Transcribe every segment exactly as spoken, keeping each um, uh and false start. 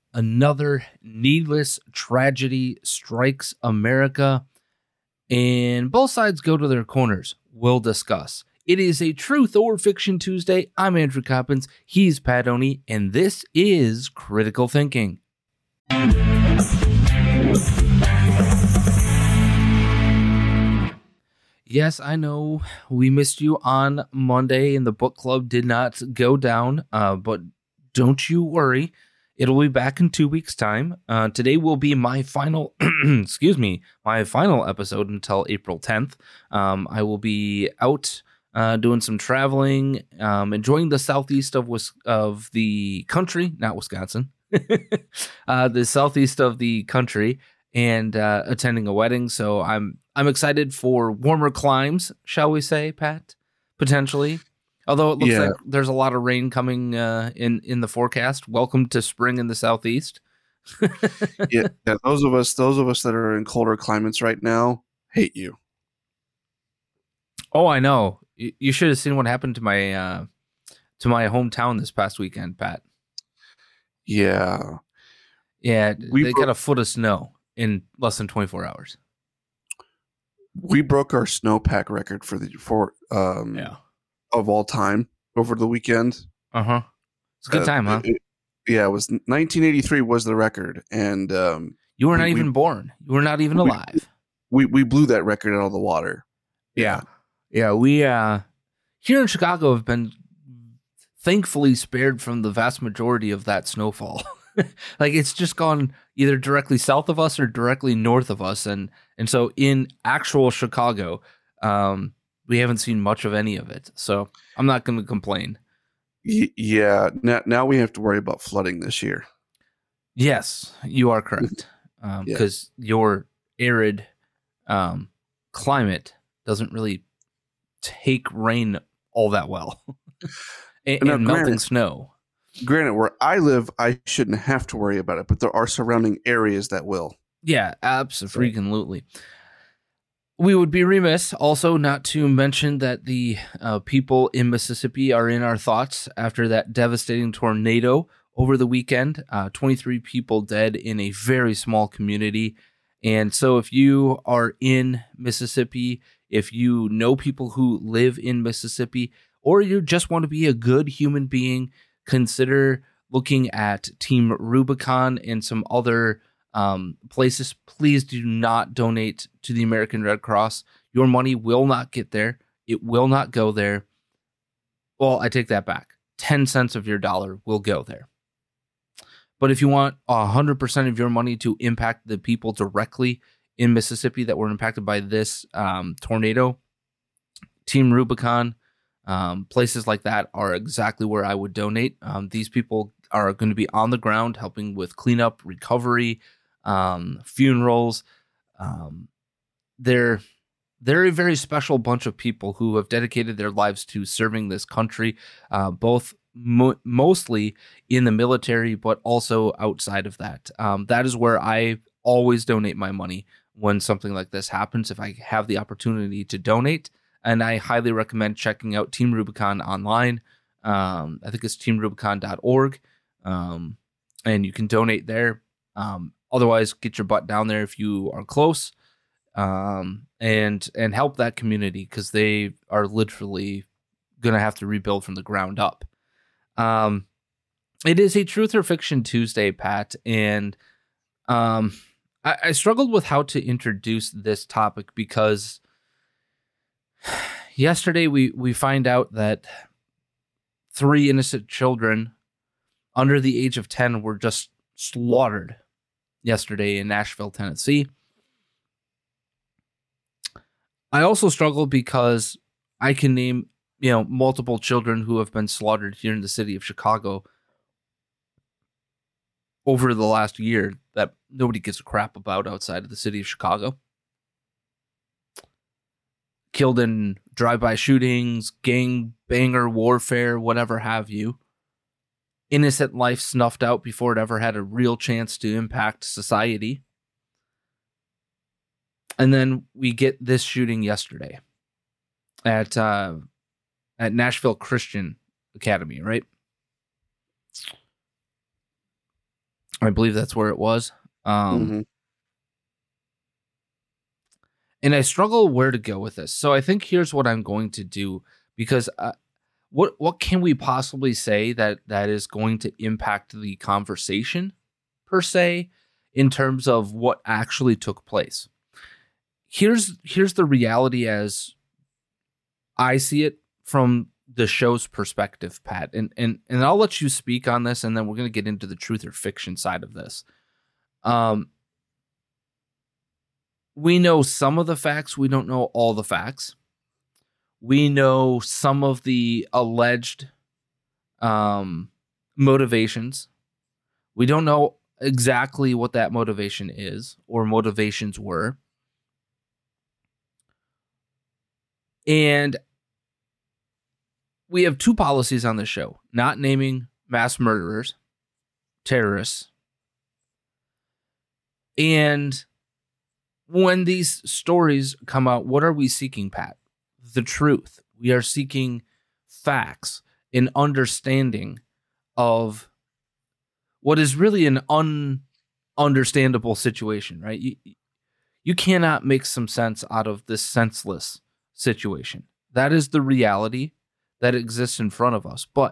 Another needless tragedy strikes America, and both sides go to their corners. We'll discuss. It is a Truth or Fiction Tuesday. I'm Andrew Coppins. He's Pat Oney, and this is Critical Thinking. Yes, I know we missed you on Monday, and the book club did not go down, uh, but don't you worry. It'll be back in two weeks' time. Uh, today will be my final, excuse me, my final episode until April tenth. Um, I will be out uh, doing some traveling, um, enjoying the southeast of Wis- of the country, not Wisconsin, uh, the southeast of the country, and uh, attending a wedding. So I'm I'm excited for warmer climes, shall we say, Pat? Potentially. Although it looks Yeah. like there's a lot of rain coming uh, in, in the forecast. Welcome to spring in the southeast. yeah, yeah, those of us, those of us that are in colder climates right now, hate you. Oh, I know. You, you should have seen what happened to my uh, to my hometown this past weekend, Pat. Yeah, Yeah, We they broke- got a foot of snow in less than twenty-four hours. we broke our snowpack record for the for um Yeah. of all time over the weekend. Uh huh. It's a good Uh, time, huh? it- it- yeah, it was nineteen eighty-three was the record, and um, You were not we- even we- born. You were not even we- alive. we we blew that record out of the water. Yeah. Yeah, we uh here in Chicago have been thankfully spared from the vast majority of that snowfall. Like it's just gone either directly south of us or directly north of us, and and so in actual Chicago, um we haven't seen much of any of it. So I'm not going to complain. Y- yeah. Now now we have to worry about flooding this year. Yes, you are correct. Um Yeah. because your arid um climate doesn't really take rain all that well. and, Now, and melting granted- snow. Granted, where I live, I shouldn't have to worry about it, but there are surrounding areas that will. Yeah, absolutely. We would be remiss also not to mention that the uh, people in Mississippi are in our thoughts after that devastating tornado over the weekend. Uh, twenty-three people dead in a very small community. And so if you are in Mississippi, if you know people who live in Mississippi, or you just want to be a good human being, consider looking at Team Rubicon and some other um, places. Please do not donate to the American Red Cross. Your money will not get there. It will not go there. Well, I take that back. ten cents of your dollar will go there. But if you want one hundred percent of your money to impact the people directly in Mississippi that were impacted by this um, tornado, Team Rubicon, Um, places like that are exactly where I would donate. Um, these people are going to be on the ground helping with cleanup, recovery, um, funerals. Um, they're they're a very special bunch of people who have dedicated their lives to serving this country, uh, both mo- mostly in the military, but also outside of that. Um, that is where I always donate my money when something like this happens. If I have the opportunity to donate. And I highly recommend checking out Team Rubicon online. Um, I think it's team rubicon dot org. Um, and you can donate there. Um, otherwise, get your butt down there if you are close. Um, and and help that community because they are literally going to have to rebuild from the ground up. Um, it is a Truth or Fiction Tuesday, Pat. And um, I, I struggled with how to introduce this topic because yesterday, we, we find out that three innocent children under the age of ten were just slaughtered yesterday in Nashville, Tennessee. I also struggle because I can name, you know, multiple children who have been slaughtered here in the city of Chicago over the last year that nobody gives a crap about outside of the city of Chicago. Killed in drive-by shootings, gang banger warfare, whatever have you. Innocent life snuffed out before it ever had a real chance to impact society. And then we get this shooting yesterday at uh, at Nashville Christian Academy, right? I believe that's where it was. Um, Mm-hmm. and I struggle where to go with this. So I think here's what I'm going to do, because uh, what what can we possibly say that that is going to impact the conversation per se in terms of what actually took place? Here's here's the reality as I see it from the show's perspective, Pat. And and and I'll let you speak on this, and then we're going to get into the truth or fiction side of this. Um we know some of the facts, we don't know all the facts. We know some of the alleged um motivations. We don't know exactly what that motivation is or motivations were. And we have two policies on the show: not naming mass murderers, terrorists. And when these stories come out, what are we seeking, Pat? The truth. We are seeking facts, an understanding of what is really an ununderstandable situation, right? You, you cannot make some sense out of this senseless situation. That is the reality that exists in front of us. But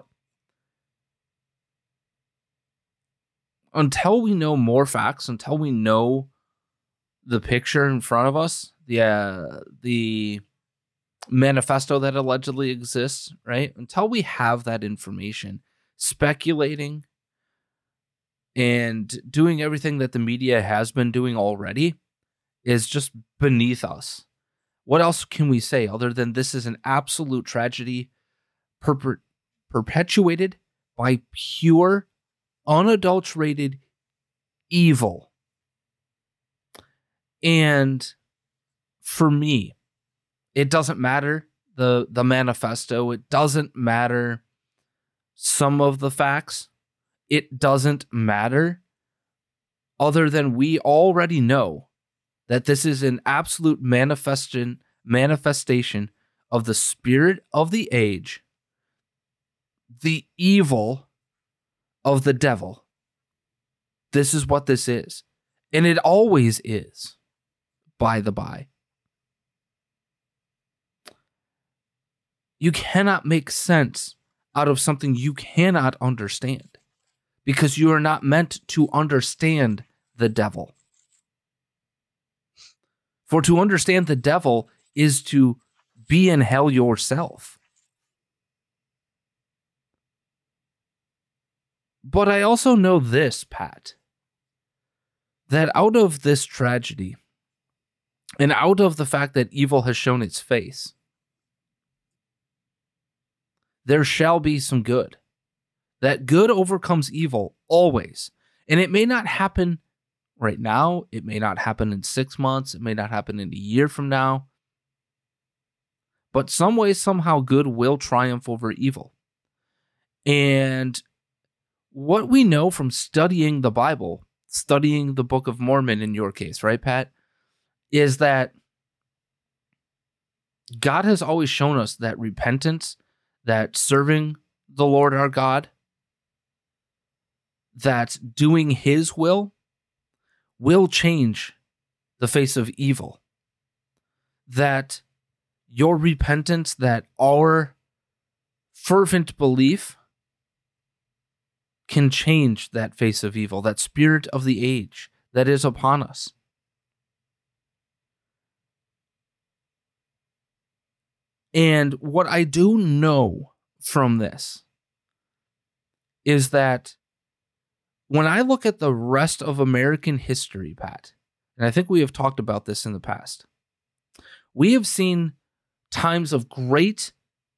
until we know more facts, until we know the picture in front of us, the uh, the manifesto that allegedly exists, right? Until we have that information, speculating and doing everything that the media has been doing already is just beneath us. What else can we say other than this is an absolute tragedy perpe- perpetuated by pure, unadulterated evil? And for me, it doesn't matter the the manifesto. It doesn't matter some of the facts. It doesn't matter, other than we already know that this is an absolute manifestation manifestation of the spirit of the age, the evil of the devil. This is what this is. And it always is, by the by. You cannot make sense out of something you cannot understand, because you are not meant to understand the devil. For to understand the devil is to be in hell yourself. But I also know this, Pat, that out of this tragedy and out of the fact that evil has shown its face, there shall be some good. That good overcomes evil always. And it may not happen right now. It may not happen in six months. It may not happen in a year from now. But some way, somehow, good will triumph over evil. And what we know from studying the Bible, studying the Book of Mormon in your case, right, Pat, is that God has always shown us that repentance, that serving the Lord our God, that doing His will, will change the face of evil. That your repentance, that our fervent belief can change that face of evil, that spirit of the age that is upon us. And what I do know from this is that when I look at the rest of American history, Pat, and I think we have talked about this in the past, we have seen times of great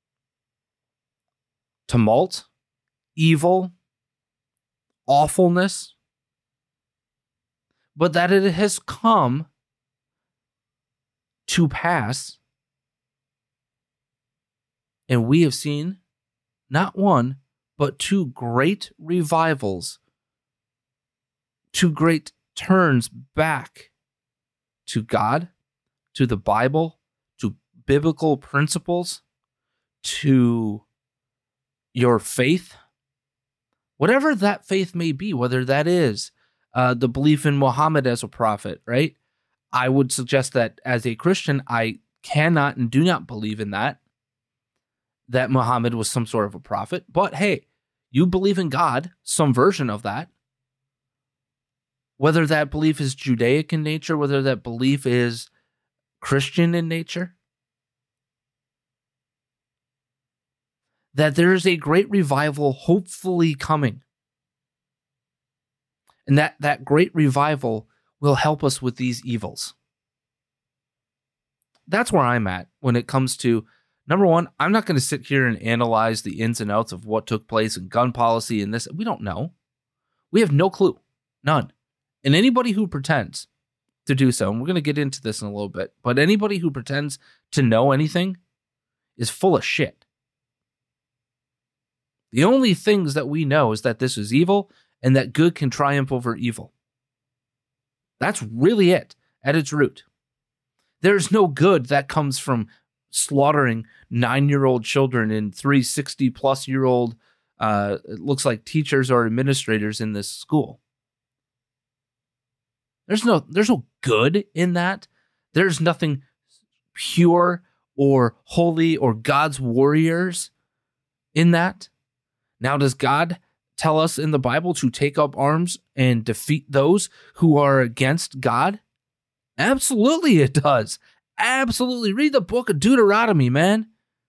tumult, evil, awfulness, but that it has come to pass. And we have seen not one, but two great revivals, two great turns back to God, to the Bible, to biblical principles, to your faith, whatever that faith may be, whether that is uh, the belief in Muhammad as a prophet, right? I would suggest that as a Christian, I cannot and do not believe in that, that Muhammad was some sort of a prophet. But hey, you believe in God, some version of that. Whether that belief is Judaic in nature, whether that belief is Christian in nature, that there is a great revival hopefully coming. And that, that great revival will help us with these evils. That's where I'm at when it comes to, number one, I'm not going to sit here and analyze the ins and outs of what took place in gun policy and this. We don't know. We have no clue. None. And anybody who pretends to do so, and we're going to get into this in a little bit, but anybody who pretends to know anything is full of shit. The only things that we know is that this is evil and that good can triumph over evil. That's really it at its root. There's no good that comes from slaughtering nine-year-old children and three sixty-plus-year-old, uh, it looks like teachers or administrators in this school. There's no, there's no good in that. There's nothing pure or holy or God's warriors in that. Now, does God tell us in the Bible to take up arms and defeat those who are against God? Absolutely it does. Absolutely. Read the book of Deuteronomy, man.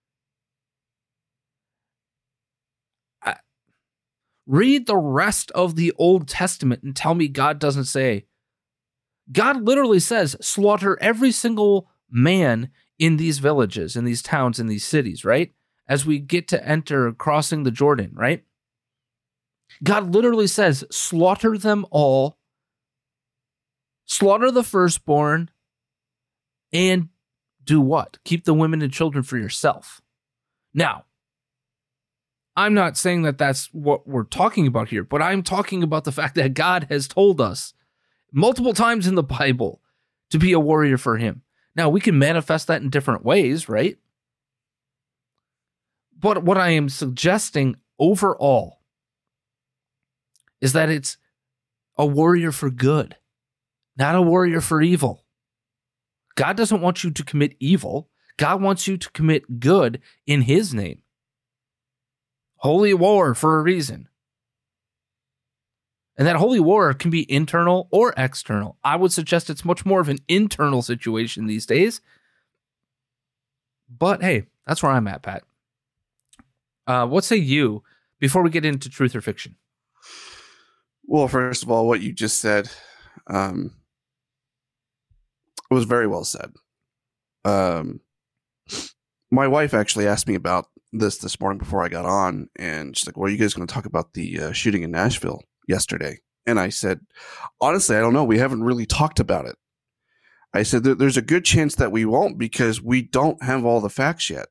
I, read the rest of the Old Testament and tell me God doesn't say. God literally says, slaughter every single man in these villages, in these towns, in these cities, right? As we get to enter crossing the Jordan, right? God literally says, slaughter them all, slaughter the firstborn, and do what? Keep the women and children for yourself. Now, I'm not saying that that's what we're talking about here, but I'm talking about the fact that God has told us multiple times in the Bible to be a warrior for him. Now, we can manifest that in different ways, right? But what I am suggesting overall is that it's a warrior for good, not a warrior for evil. God doesn't want you to commit evil. God wants you to commit good in his name. Holy war for a reason. And that holy war can be internal or external. I would suggest it's much more of an internal situation these days. But hey, that's where I'm at, Pat. Uh, what say you before we get into truth or fiction? Well, first of all, what you just said um, was very well said. Um, my wife actually asked me about this this morning before I got on, and she's like, well, are you guys going to talk about the uh, shooting in Nashville yesterday? And I said, honestly, I don't know. We haven't really talked about it. I said, there's a good chance that we won't because we don't have all the facts yet.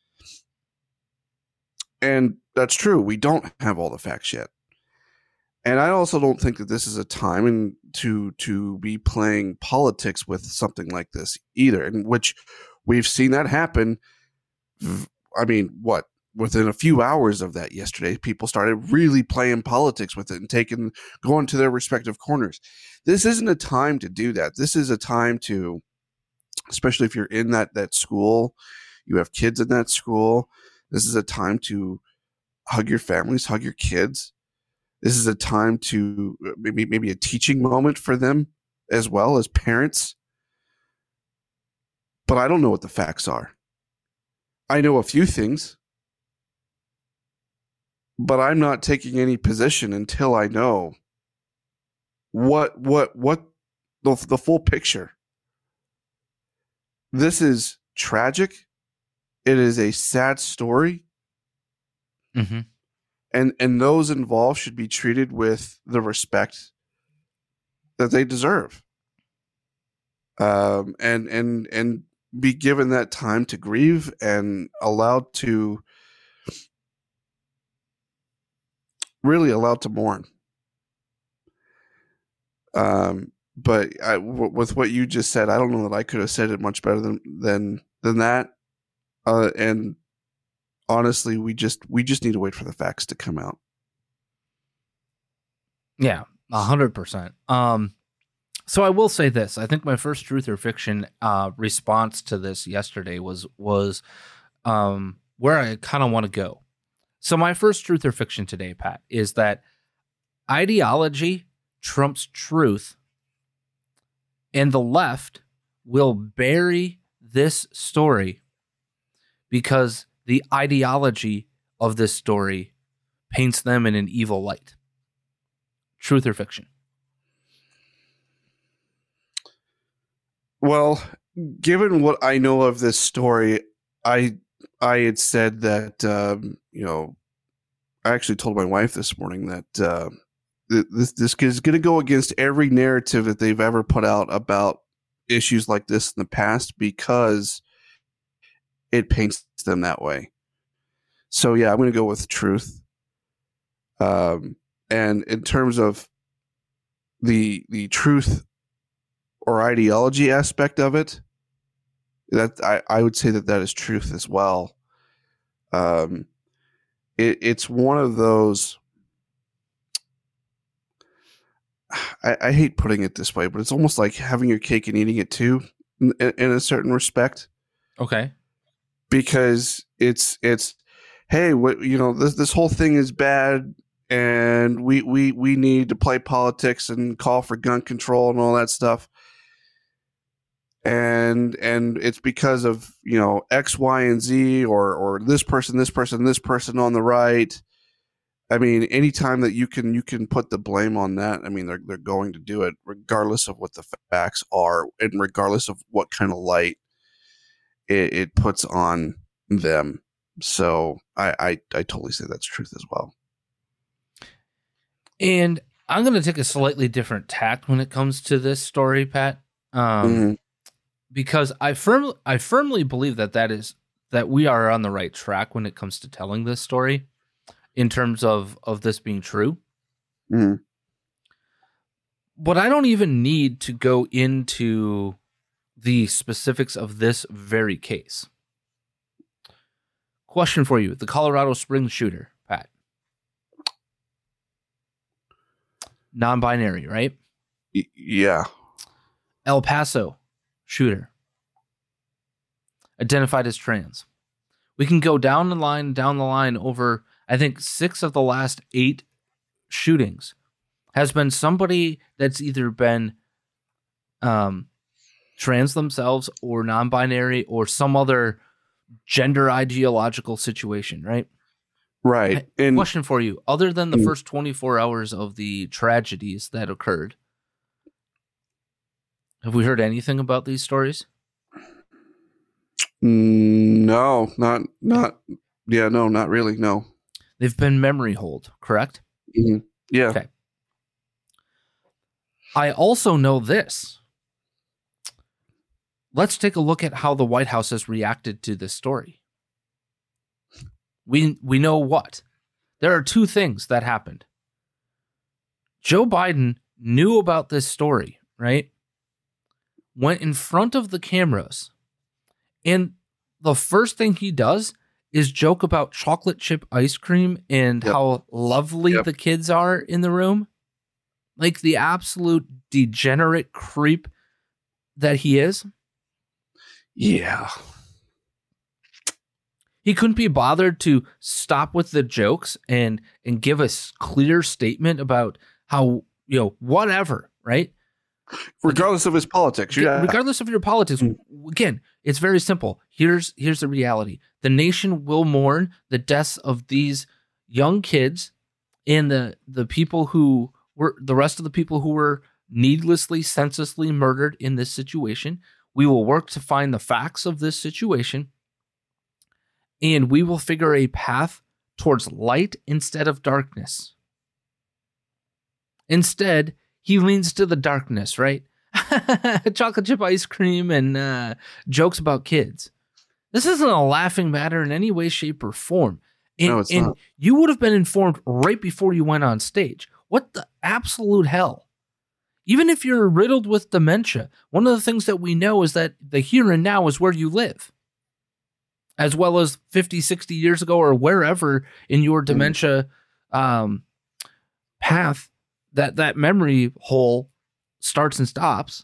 And that's true. We don't have all the facts yet. And I also don't think that this is a time and to to be playing politics with something like this either, in which we've seen that happen. I mean, what? Within a few hours of that yesterday, people started really playing politics with it and taking, going to their respective corners. This isn't a time to do that. This is a time to, especially if you're in that, that school, you have kids in that school. This is a time to hug your families, hug your kids. This is a time to maybe, maybe a teaching moment for them as well as parents. But I don't know what the facts are. I know a few things. But I'm not taking any position until I know what what what the, the full picture. This is tragic. It is a sad story. Mm-hmm. And and those involved should be treated with the respect that they deserve. Um, and and and be given that time to grieve and allowed to really allowed to mourn. Um, but I, w- with what you just said, I don't know that I could have said it much better than than than that. Uh, and honestly, we just we just need to wait for the facts to come out. Yeah, A hundred percent. Um, so I will say this. I think my first truth or fiction uh, response to this yesterday was was um, where I kind of want to go. So my first truth or fiction today, Pat, is that ideology trumps truth, and the left will bury this story because the ideology of this story paints them in an evil light. Truth or fiction? Well, given what I know of this story, I I had said that um, you know, I actually told my wife this morning that uh, th- this this is going to go against every narrative that they've ever put out about issues like this in the past because it paints them that way. So yeah, I'm going to go with truth. Um, and in terms of the the truth or ideology aspect of it, that I, I would say that that is truth as well. Um, it, it's one of those. I, I hate putting it this way, but it's almost like having your cake and eating it too, in, in a certain respect. Okay. Because it's it's, hey, what you know, this this whole thing is bad, and we we we need to play politics and call for gun control and all that stuff. And and it's because of, you know, X, Y, and Z, or or this person, this person, this person on the right. I mean, anytime that you can you can put the blame on that, I mean, they're they're going to do it, regardless of what the facts are, and regardless of what kind of light it, it puts on them. So I, I I totally say that's truth as well. And I'm going to take a slightly different tack when it comes to this story, Pat. Um, mm-hmm. Because I firmly, I firmly believe that that is that we are on the right track when it comes to telling this story, in terms of of this being true. Mm-hmm. But I don't even need to go into the specifics of this very case. Question for you: the Colorado Springs shooter, Pat, non-binary, right? Y- yeah. El Paso shooter, identified as trans. We can go down the line, down the line over, I think, six of the last eight shootings has been somebody that's either been um, trans themselves or non-binary or some other gender ideological situation, right? Right. And and question for you: other than the first twenty-four hours of the tragedies that occurred, have we heard anything about these stories? No, not, not, yeah, no, not really. No. They've been memory hold, correct? Mm-hmm. Yeah. Okay. I also know this. Let's take a look at how the White House has reacted to this story. We, we know what? There are two things that happened. Joe Biden knew about this story, right? Went in front of the cameras, and the first thing he does is joke about chocolate chip ice cream and yep. how lovely yep. the kids are in the room. Like the absolute degenerate creep that he is. Yeah. He couldn't be bothered to stop with the jokes and and give a clear statement about how, you know, whatever, right? Regardless of his politics. Yeah. Regardless of your politics. Again, it's very simple. Here's here's the reality. The nation will mourn the deaths of these young kids and the the people who were the rest of the people who were needlessly, senselessly murdered in this situation. We will work to find the facts of this situation, and we will figure a path towards light instead of darkness. Instead, he leans to the darkness, right? Chocolate chip ice cream and uh, jokes about kids. This isn't a laughing matter in any way, shape, or form. And, no, it's and not. You would have been informed right before you went on stage. What the absolute hell? Even if you're riddled with dementia, one of the things that we know is that the here and now is where you live. As well as fifty, sixty years ago or wherever in your dementia um, path that that memory hole starts and stops.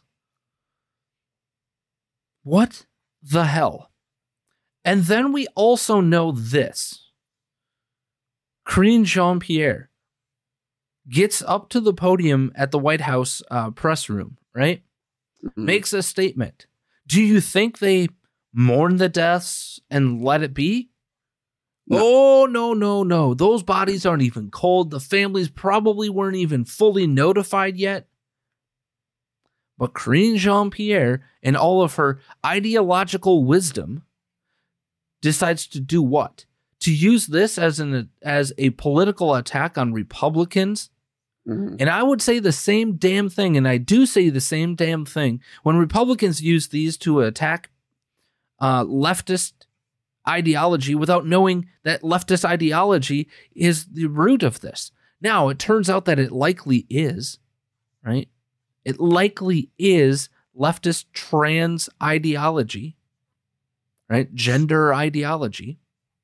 What the hell? And then we also know this. Karine Jean-Pierre gets up to the podium at the White House uh, press room, right? Mm-hmm. Makes a statement. Do you think they mourn the deaths and let it be? No. Oh, no, no, no. Those bodies aren't even cold. The families probably weren't even fully notified yet. But Karine Jean-Pierre, in all of her ideological wisdom, decides to do what? To use this as an as a political attack on Republicans. Mm-hmm. And I would say the same damn thing, and I do say the same damn thing, when Republicans use these to attack uh, leftist ideology without knowing that leftist ideology is the root of this. Now, it turns out that it likely is, right? It likely is leftist trans ideology, right? Gender ideology.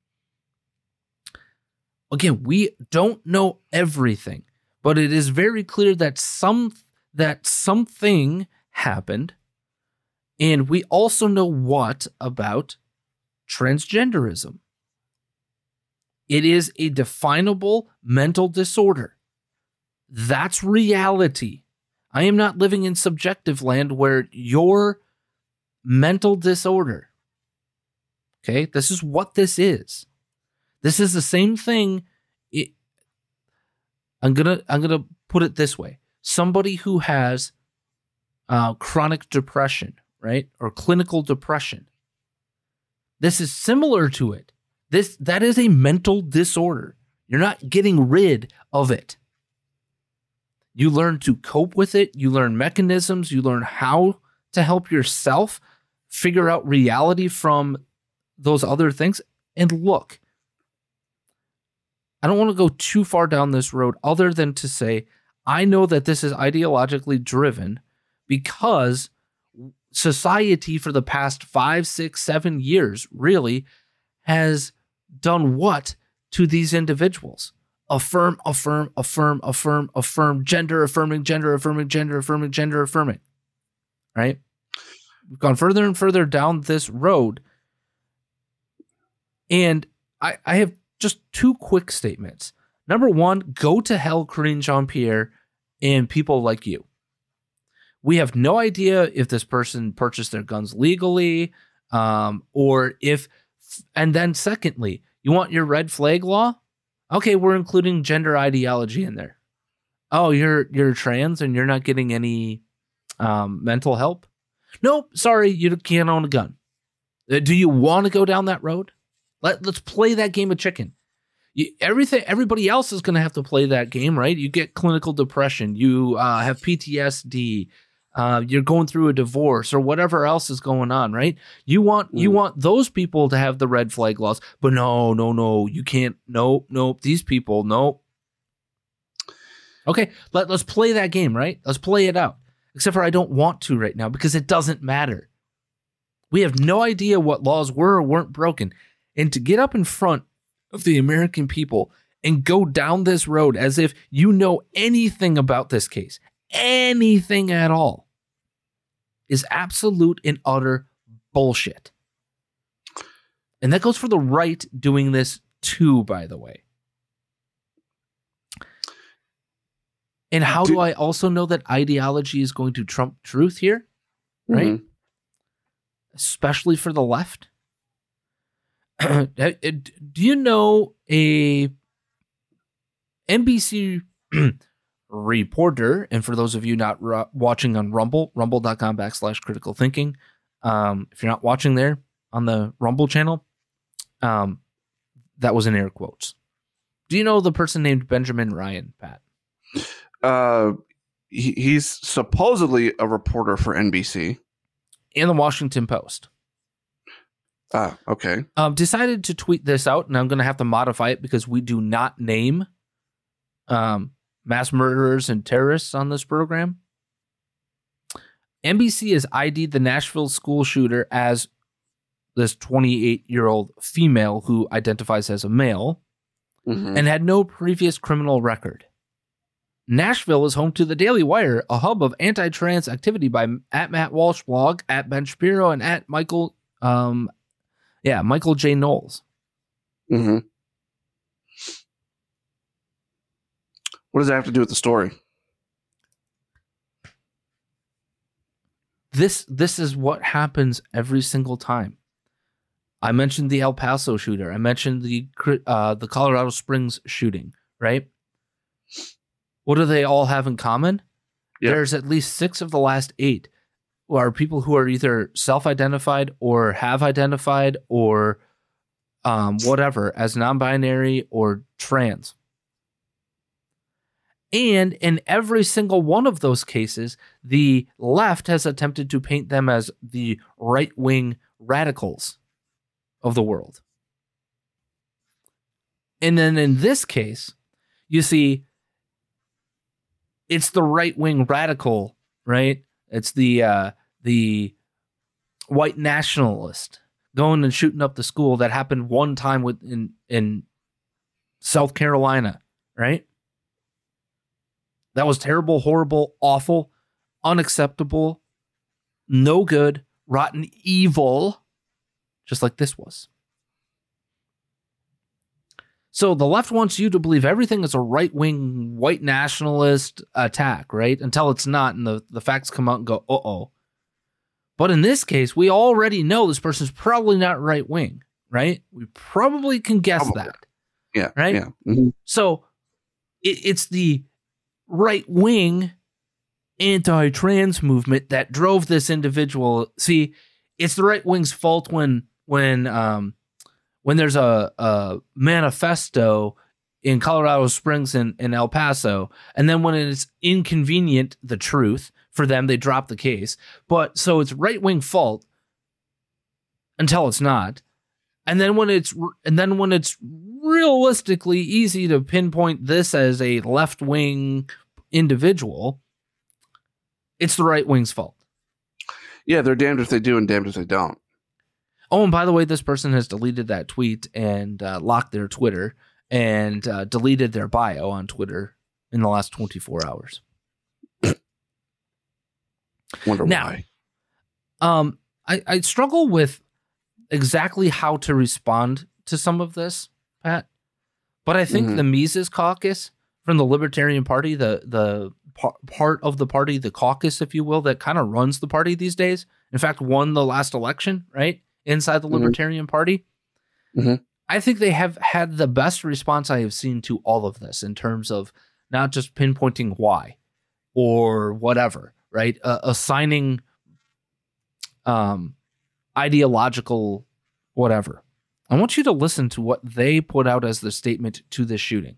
Again, we don't know everything, but it is very clear that some that something happened, and we also know what about transgenderism. It is a definable mental disorder. That's reality. I am not living in subjective land where your mental disorder, okay, this is what this is. This is the same thing. It, I'm gonna I'm gonna put it this way: somebody who has uh, chronic depression, right, or clinical depression. This is similar to it. This that is a mental disorder. You're not getting rid of it. You learn to cope with it. You learn mechanisms. You learn how to help yourself figure out reality from those other things. And look, I don't want to go too far down this road other than to say, I know that this is ideologically driven because society for the past five, six, seven years really has done what to these individuals? Affirm, affirm, affirm, affirm, affirm, gender affirming, gender affirming, gender affirming, gender affirming. Right? We've gone further and further down this road. And I, I have just two quick statements. Number one, go to hell, Karine Jean-Pierre, and people like you. We have no idea if this person purchased their guns legally, um, or if, and then secondly, you want your red flag law? Okay, we're including gender ideology in there. Oh, you're you're trans and you're not getting any um, mental help? Nope, sorry, you can't own a gun. Uh, do you want to go down that road? Let, let's play that game of chicken. You, everything, everybody else is going to have to play that game, right? You get clinical depression. You uh, have P T S D. Uh, you're going through a divorce or whatever else is going on, right? You want mm. you want those people to have the red flag laws, but no, no, no, you can't. Nope, nope. These people, nope. Okay, let, let's play that game, right? Let's play it out. Except for I don't want to right now because it doesn't matter. We have no idea what laws were or weren't broken. And to get up in front of the American people and go down this road as if you know anything about this case, anything at all, is absolute and utter bullshit. And that goes for the right doing this too, by the way. And how do, do I also know that ideology is going to trump truth here? Right? Mm-hmm. Especially for the left. Do you know a N B C reporter, and for those of you not r- watching on Rumble, rumble.com backslash critical thinking, um, if you're not watching there on the Rumble channel, um, that was in air quotes. Do you know the person named Benjamin Ryan, Pat? Uh, he, he's supposedly a reporter for N B C. And the Washington Post. Ah, okay. Um, decided to tweet this out, and I'm going to have to modify it because we do not name um, mass murderers and terrorists on this program. N B C has I D'd the Nashville school shooter as this twenty-eight-year-old female who identifies as a male mm-hmm. and had no previous criminal record. Nashville is home to the Daily Wire, a hub of anti-trans activity by at Matt Walsh blog, at Ben Shapiro, and at Michael, um, yeah, Michael J. Knowles. Mm-hmm. What does that have to do with the story? This this is what happens every single time. I mentioned the El Paso shooter. I mentioned the uh, the Colorado Springs shooting, right? What do they all have in common? Yep. There's at least six of the last eight who are people who are either self-identified or have identified or um, whatever as non-binary or trans. And in every single one of those cases, the left has attempted to paint them as the right-wing radicals of the world. And then in this case, you see, it's the right-wing radical, right? It's the uh, the white nationalist going and shooting up the school that happened one time with in, in South Carolina, right? That was terrible, horrible, awful, unacceptable, no good, rotten, evil, just like this was. So the left wants you to believe everything is a right-wing, white nationalist attack, right? Until it's not, and the, the facts come out and go, uh-oh. But in this case, we already know this person's probably not right-wing, right? We probably can guess probably. that. Yeah. Right? Yeah. Mm-hmm. So it, it's the right-wing anti-trans movement that drove this individual. See, it's the right-wing's fault when when um when there's a, a manifesto in Colorado Springs and, and El Paso, and then when it's inconvenient, the truth for them, they drop the case. But so it's right-wing fault until it's not. And then when it's and then when it's realistically easy to pinpoint this as a left-wing individual, it's the right-wing's fault. Yeah, they're damned if they do and damned if they don't. Oh, and by the way, this person has deleted that tweet and uh, locked their Twitter and uh, deleted their bio on Twitter in the last twenty-four hours. Wonder now, why. Um, I, I struggle with exactly how to respond to some of this, Pat. But I think mm-hmm. the Mises Caucus from the Libertarian Party, the the par- part of the party, the caucus, if you will, that kind of runs the party these days, in fact, won the last election, right? Inside the Libertarian mm-hmm. Party. Mm-hmm. I think they have had the best response I have seen to all of this in terms of not just pinpointing why or whatever, right? Uh, assigning um, ideological whatever. I want you to listen to what they put out as the statement to this shooting.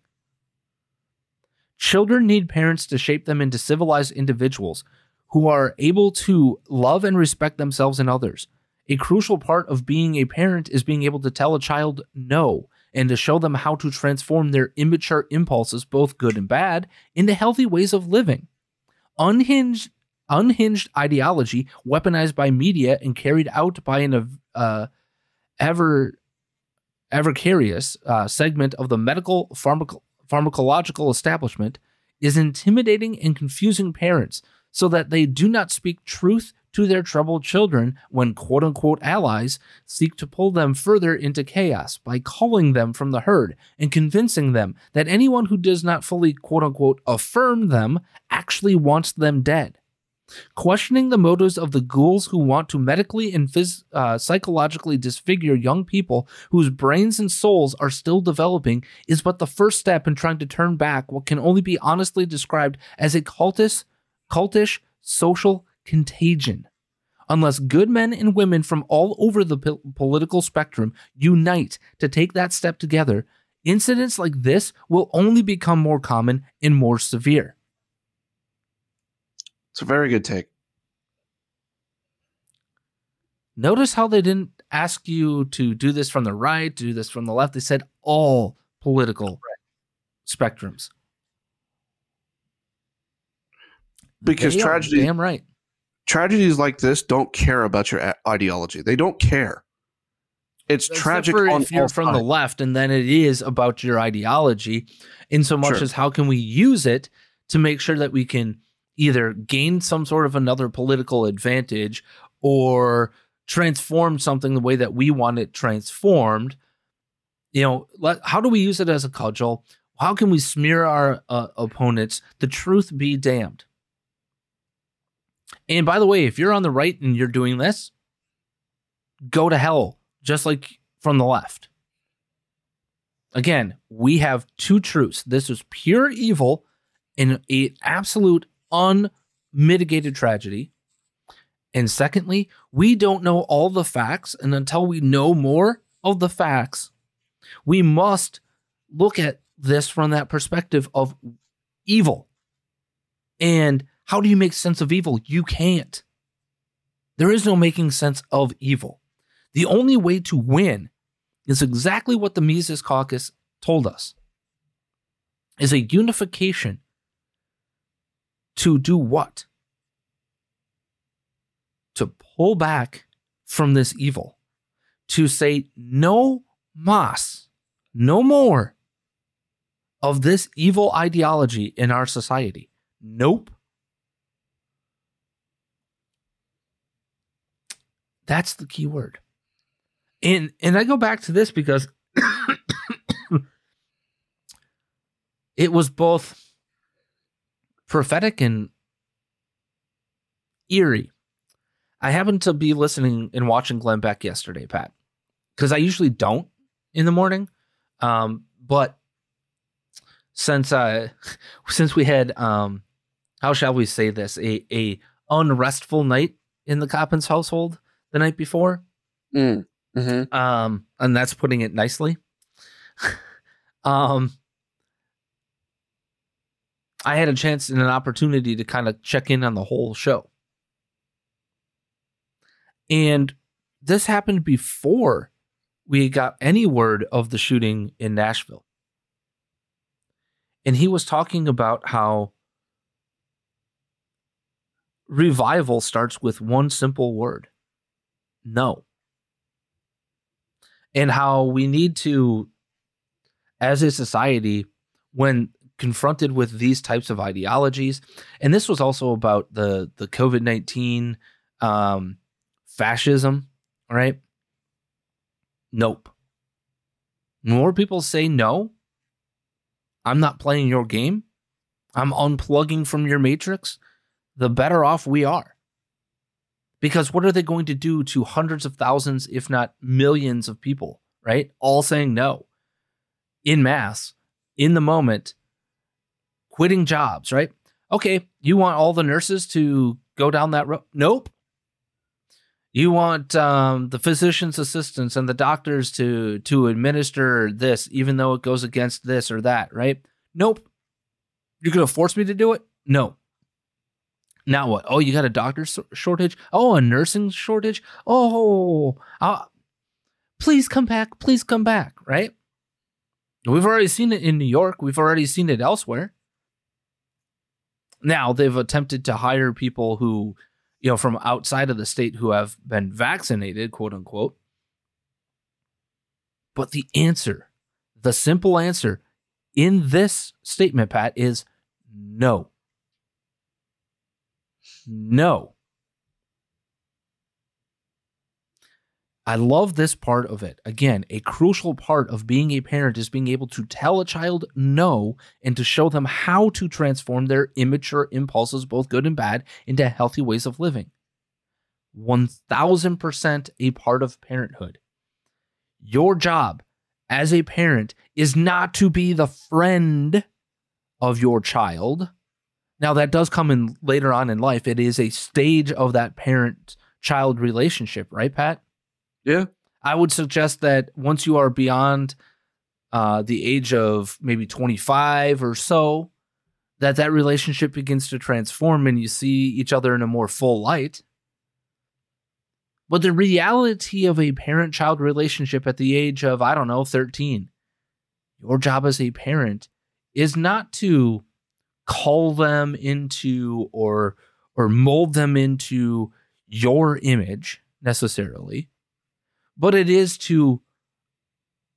Children need parents to shape them into civilized individuals who are able to love and respect themselves and others. A crucial part of being a parent is being able to tell a child no and to show them how to transform their immature impulses, both good and bad, into healthy ways of living. Unhinged, unhinged ideology, weaponized by media and carried out by an uh, ever, ever-curious uh, segment of the medical pharmaco- pharmacological establishment, is intimidating and confusing parents so that they do not speak truth to their troubled children when quote-unquote allies seek to pull them further into chaos by calling them from the herd and convincing them that anyone who does not fully quote-unquote affirm them actually wants them dead. Questioning the motives of the ghouls who want to medically and phys- uh, psychologically disfigure young people whose brains and souls are still developing is but the first step in trying to turn back what can only be honestly described as a cultish, cultish social contagion. Unless good men and women from all over the po- political spectrum unite to take that step together, incidents like this will only become more common and more severe. It's a very good take. Notice how they didn't ask you to do this from the right, to do this from the left. They said all political right. spectrums. Because they tragedy, damn right. Tragedies like this don't care about your ideology. They don't care. It's Except tragic for on if you're from sides. the left, and then it is about your ideology, in so much Sure. as how can we use it to make sure that we can either gain some sort of another political advantage or transform something the way that we want it transformed. You know, let, how do we use it as a cudgel? How can we smear our uh, opponents? The truth be damned. And by the way, if you're on the right and you're doing this, go to hell, just like from the left. Again, we have two truths. This is pure evil and an absolute unmitigated tragedy. And secondly, we don't know all the facts. And until we know more of the facts, we must look at this from that perspective of evil. And how do you make sense of evil? You can't. There is no making sense of evil. The only way to win is exactly what the Mises Caucus told us, is a unification to do what? To pull back from this evil, to say no mas, no more of this evil ideology in our society. Nope. That's the key word. And and I go back to this because it was both prophetic and eerie. I happened to be listening and watching Glenn Beck yesterday, Pat, because I usually don't in the morning. Um, but since uh, since we had, um, how shall we say this, a, a unrestful night in the Coppins household the night before, mm. Mm-hmm. um, and that's putting it nicely. um, I had a chance and an opportunity to kind of check in on the whole show. And this happened before we got any word of the shooting in Nashville. And he was talking about how revival starts with one simple word: no. And how we need to, as a society, when confronted with these types of ideologies, and this was also about the, the COVID nineteen um, fascism, right? Nope. More people say no. I'm not playing your game. I'm unplugging from your matrix. The better off we are. Because what are they going to do to hundreds of thousands, if not millions of people, right? All saying no, in mass, in the moment, quitting jobs, right? Okay, you want all the nurses to go down that road? Nope. You want um, the physician's assistants and the doctors to, to administer this, even though it goes against this or that, right? Nope. You're going to force me to do it? No. Now what? Oh, you got a doctor shortage? Oh, a nursing shortage? Oh, uh, please come back. Please come back, right? We've already seen it in New York. We've already seen it elsewhere. Now, they've attempted to hire people who, you know, from outside of the state who have been vaccinated, quote unquote. But the answer, the simple answer in this statement, Pat, is no. No. I love this part of it. Again, a crucial part of being a parent is being able to tell a child no and to show them how to transform their immature impulses, both good and bad, into healthy ways of living. one thousand percent a part of parenthood. Your job as a parent is not to be the friend of your child. Now, that does come in later on in life. It is a stage of that parent-child relationship, right, Pat? Yeah. I would suggest that once you are beyond uh, the age of maybe twenty-five or so, that that relationship begins to transform and you see each other in a more full light. But the reality of a parent-child relationship at the age of, I don't know, thirteen, your job as a parent is not to call them into or or mold them into your image necessarily, but it is to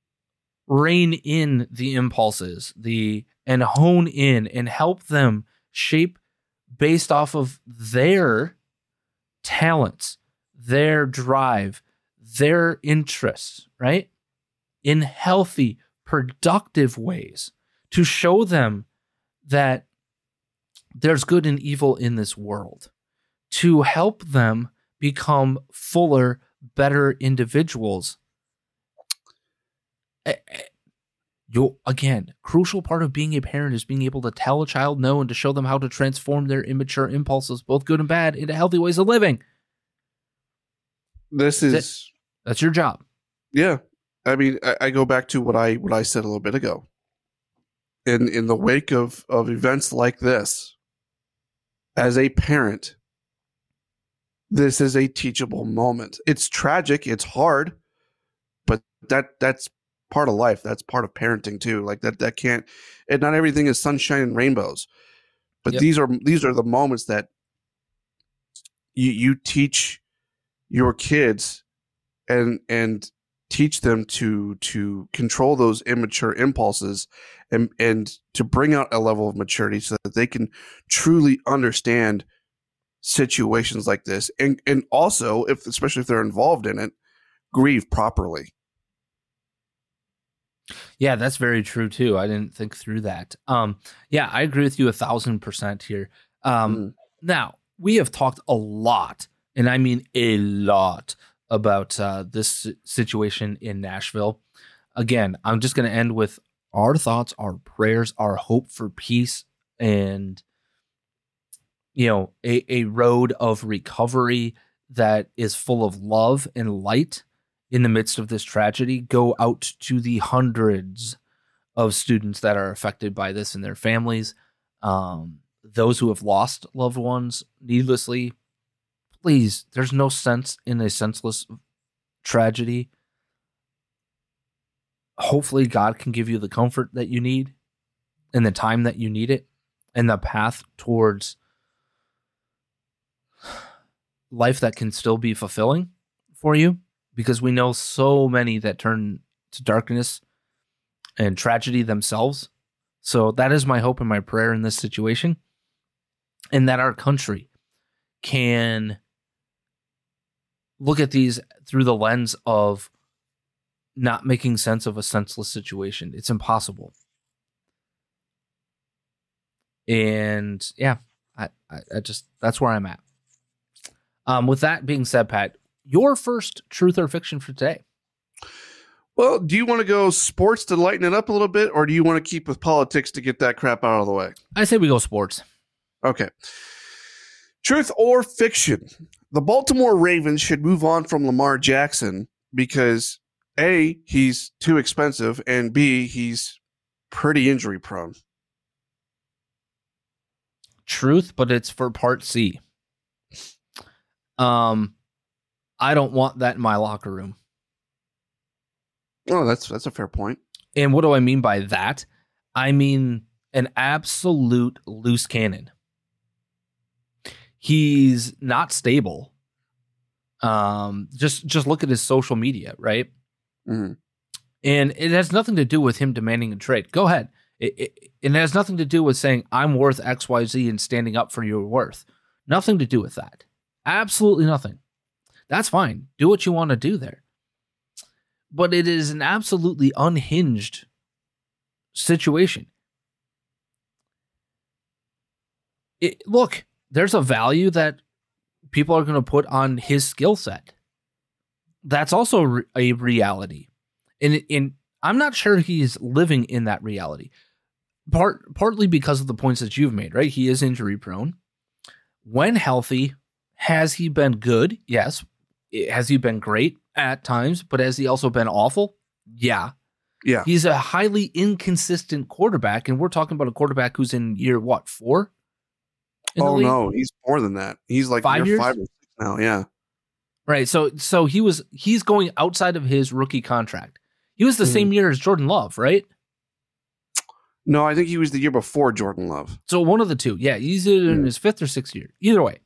rein in the impulses, the and hone in and help them shape based off of their talents, their drive, their interests, right? In healthy, productive ways to show them that there's good and evil in this world, to help them become fuller, better individuals. You again, crucial part of being a parent is being able to tell a child no and to show them how to transform their immature impulses, both good and bad, into healthy ways of living. This is that's, that's your job. Yeah. I mean, I, I go back to what I what I said a little bit ago. In in the wake of, of events like this, as a parent, this is a teachable moment. It's tragic, it's hard, but that that's part of life. That's part of parenting too. Like that that can't and not everything is sunshine and rainbows. But yep. these are these are the moments that you you teach your kids and and teach them to to control those immature impulses and and to bring out a level of maturity so that they can truly understand situations like this, and and also, if especially if they're involved in it, grieve properly. Yeah, that's very true too. I didn't think through that. Um, yeah, I agree with you a thousand percent here. Um, mm. Now we have talked a lot, and I mean a lot, about uh, this situation in Nashville. Again, I'm just going to end with our thoughts, our prayers, our hope for peace, and you know, a, a road of recovery that is full of love and light in the midst of this tragedy go out to the hundreds of students that are affected by this and their families. Um, those who have lost loved ones needlessly. Please, there's no sense in a senseless tragedy. Hopefully God can give you the comfort that you need and the time that you need it and the path towards life that can still be fulfilling for you, because we know so many that turn to darkness and tragedy themselves. So that is my hope and my prayer in this situation, and that our country can look at these through the lens of not making sense of a senseless situation. It's impossible. And yeah, I, I, I just, that's where I'm at. Um, with that being said, Pat, your first truth or fiction for today. Well, do you want to go sports to lighten it up a little bit, or do you want to keep with politics to get that crap out of the way? I say we go sports. Okay. Truth or fiction? The Baltimore Ravens should move on from Lamar Jackson because A, he's too expensive, and B, he's pretty injury prone. Truth, but it's for part C. Um, I don't want that in my locker room. Oh, that's that's a fair point. And what do I mean by that? I mean an absolute loose cannon. He's not stable. Um, just just look at his social media, right? Mm-hmm. And it has nothing to do with him demanding a trade. Go ahead. It, it, it has nothing to do with saying I'm worth X Y Z and standing up for your worth. Nothing to do with that. Absolutely nothing. That's fine. Do what you want to do there. But it is an absolutely unhinged situation. It, look, there's a value that people are going to put on his skill set. That's also re- a reality. And, and I'm not sure he's living in that reality. Part, partly because of the points that you've made, right? He is injury prone. When healthy, has he been good? Yes. Has he been great at times? But has he also been awful? Yeah. Yeah. He's a highly inconsistent quarterback, and we're talking about a quarterback who's in year, what, four? Oh, no. He's more than that. He's like five year years? five or six now, yeah. Right. So so he was he's going outside of his rookie contract. He was the mm. same year as Jordan Love, right? No, I think he was the year before Jordan Love. So one of the two. Yeah, he's in mm. his fifth or sixth year. Either way.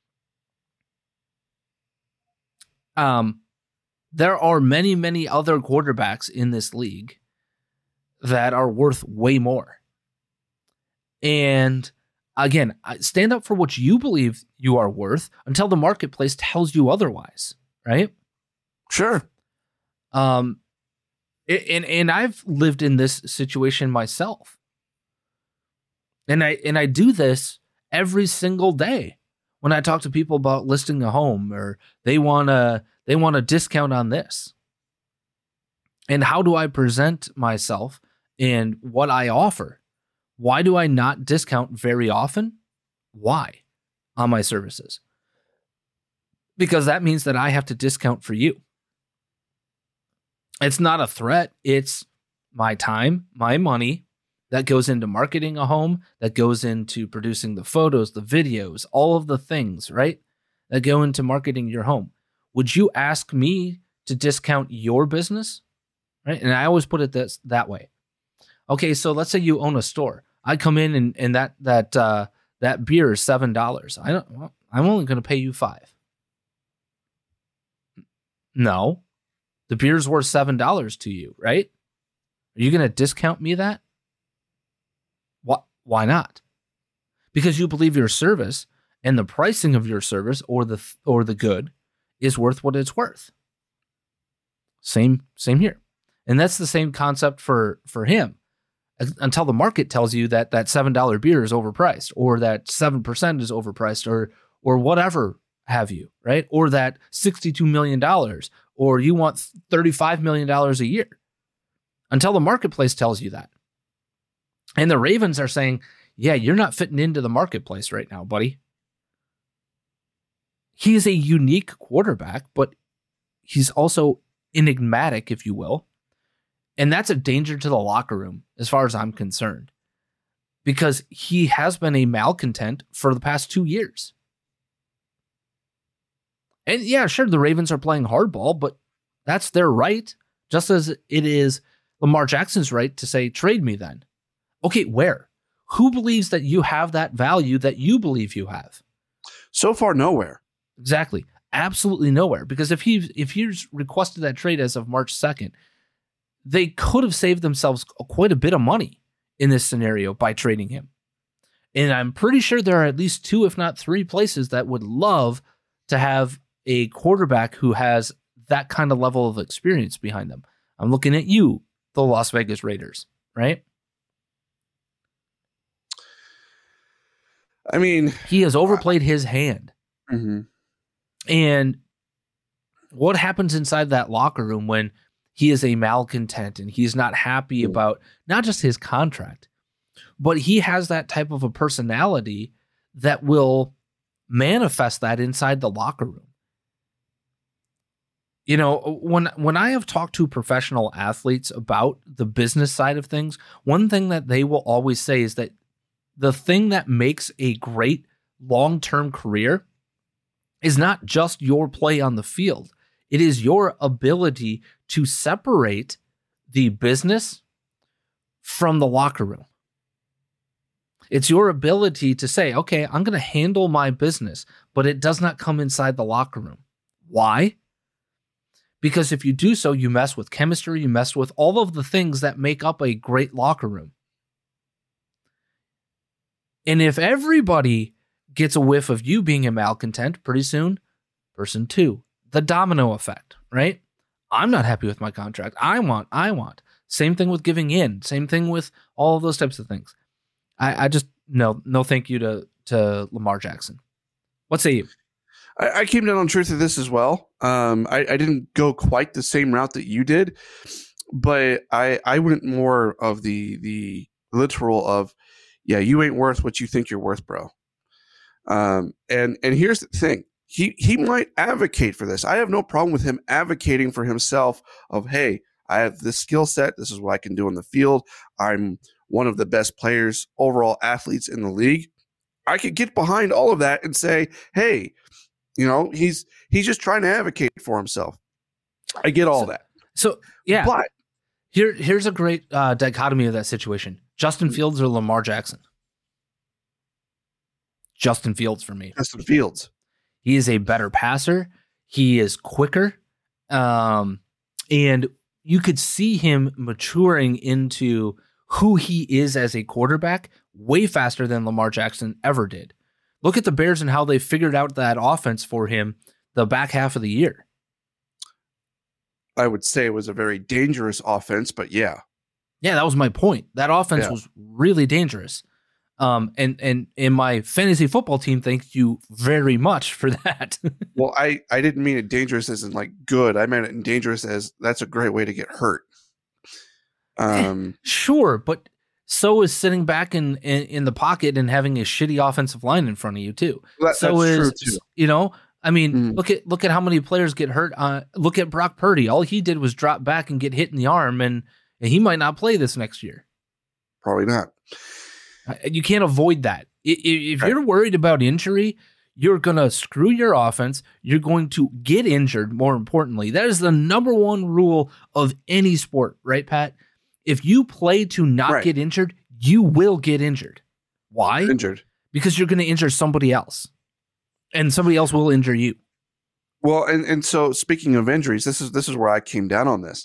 Um, there are many, many other quarterbacks in this league that are worth way more. And Again, stand up for what you believe you are worth until the marketplace tells you otherwise, right? Sure. Um, and and I've lived in this situation myself, and I and I do this every single day when I talk to people about listing a home, or they want to they want a discount on this. And how do I present myself and what I offer? Why do I not discount very often? Why on my services? Because that means that I have to discount for you. It's not a threat. It's my time, my money that goes into marketing a home, that goes into producing the photos, the videos, all of the things, right? That go into marketing your home. Would you ask me to discount your business? Right? And I always put it this, that way. Okay, so let's say you own a store. I come in and, and that that uh, that beer is seven dollars. I don't. Well, I'm only going to pay you five. No, the beer's worth seven dollars to you, right? Are you going to discount me that? What? Why not? Because you believe your service and the pricing of your service or the or the good is worth what it's worth. Same same here, and that's the same concept for for him. Until the market tells you that that seven dollar beer is overpriced, or that seven percent is overpriced, or or whatever have you, right? Or that sixty-two million dollars, or you want thirty-five million dollars a year. Until the marketplace tells you that. And the Ravens are saying, yeah, you're not fitting into the marketplace right now, buddy. He is a unique quarterback, but he's also enigmatic, if you will. And that's a danger to the locker room, as far as I'm concerned, because he has been a malcontent for the past two years. And yeah, sure, the Ravens are playing hardball, but that's their right, just as it is Lamar Jackson's right to say, trade me then. Okay, where? Who believes that you have that value that you believe you have? So far, nowhere. Exactly. Absolutely nowhere. Because if he if he's requested that trade as of March second, they could have saved themselves quite a bit of money in this scenario by trading him. And I'm pretty sure there are at least two, if not three places that would love to have a quarterback who has that kind of level of experience behind them. I'm looking at you, the Las Vegas Raiders, right? I mean, he has overplayed his hand. Mm-hmm. And what happens inside that locker room when he is a malcontent and he's not happy about not just his contract, but he has that type of a personality that will manifest that inside the locker room. You know, when when I have talked to professional athletes about the business side of things, one thing that they will always say is that the thing that makes a great long-term career is not just your play on the field. It is your ability to separate the business from the locker room. It's your ability to say, okay, I'm going to handle my business, but it does not come inside the locker room. Why? Because if you do so, you mess with chemistry, you mess with all of the things that make up a great locker room. And if everybody gets a whiff of you being a malcontent, pretty soon, person two, the domino effect, right? I'm not happy with my contract. I want, I want. Same thing with giving in. Same thing with all of those types of things. I, I just, no, no thank you to, to Lamar Jackson. What say you? I, I came down on truth of this as well. Um, I, I didn't go quite the same route that you did, but I, I went more of the, the literal of, yeah, you ain't worth what you think you're worth, bro. Um, and, and here's the thing. He he might advocate for this. I have no problem with him advocating for himself of, hey, I have this skill set. This is what I can do on the field. I'm one of the best players, overall athletes in the league. I could get behind all of that and say, hey, you know, he's he's just trying to advocate for himself. I get all so, that. So, yeah. But here, here's a great uh, dichotomy of that situation. Justin Fields or Lamar Jackson? Justin Fields for me. Justin Fields. He is a better passer. He is quicker. Um, and you could see him maturing into who he is as a quarterback way faster than Lamar Jackson ever did. Look at the Bears and how they figured out that offense for him the back half of the year. I would say it was a very dangerous offense, but yeah. Yeah, that was my point. That offense yeah. was really dangerous. Um, and, and, and my fantasy football team thanks you very much for that. Well, I, I didn't mean it dangerous as in like good. I meant it dangerous as that's a great way to get hurt. Um, sure, but so is sitting back in, in, in the pocket and having a shitty offensive line in front of you too. That, so that's is, true too. You know, I mean, mm. look at look at how many players get hurt. Uh, look at Brock Purdy. All he did was drop back and get hit in the arm, and, and he might not play this next year. Probably not. You can't avoid that. If you're worried about injury, you're going to screw your offense. You're going to get injured, more importantly. That is the number one rule of any sport, right, Pat? If you play to not right. get injured, you will get injured. Why? Injured. Because you're going to injure somebody else, and somebody else will injure you. Well, and, and so speaking of injuries, this is this is where I came down on this.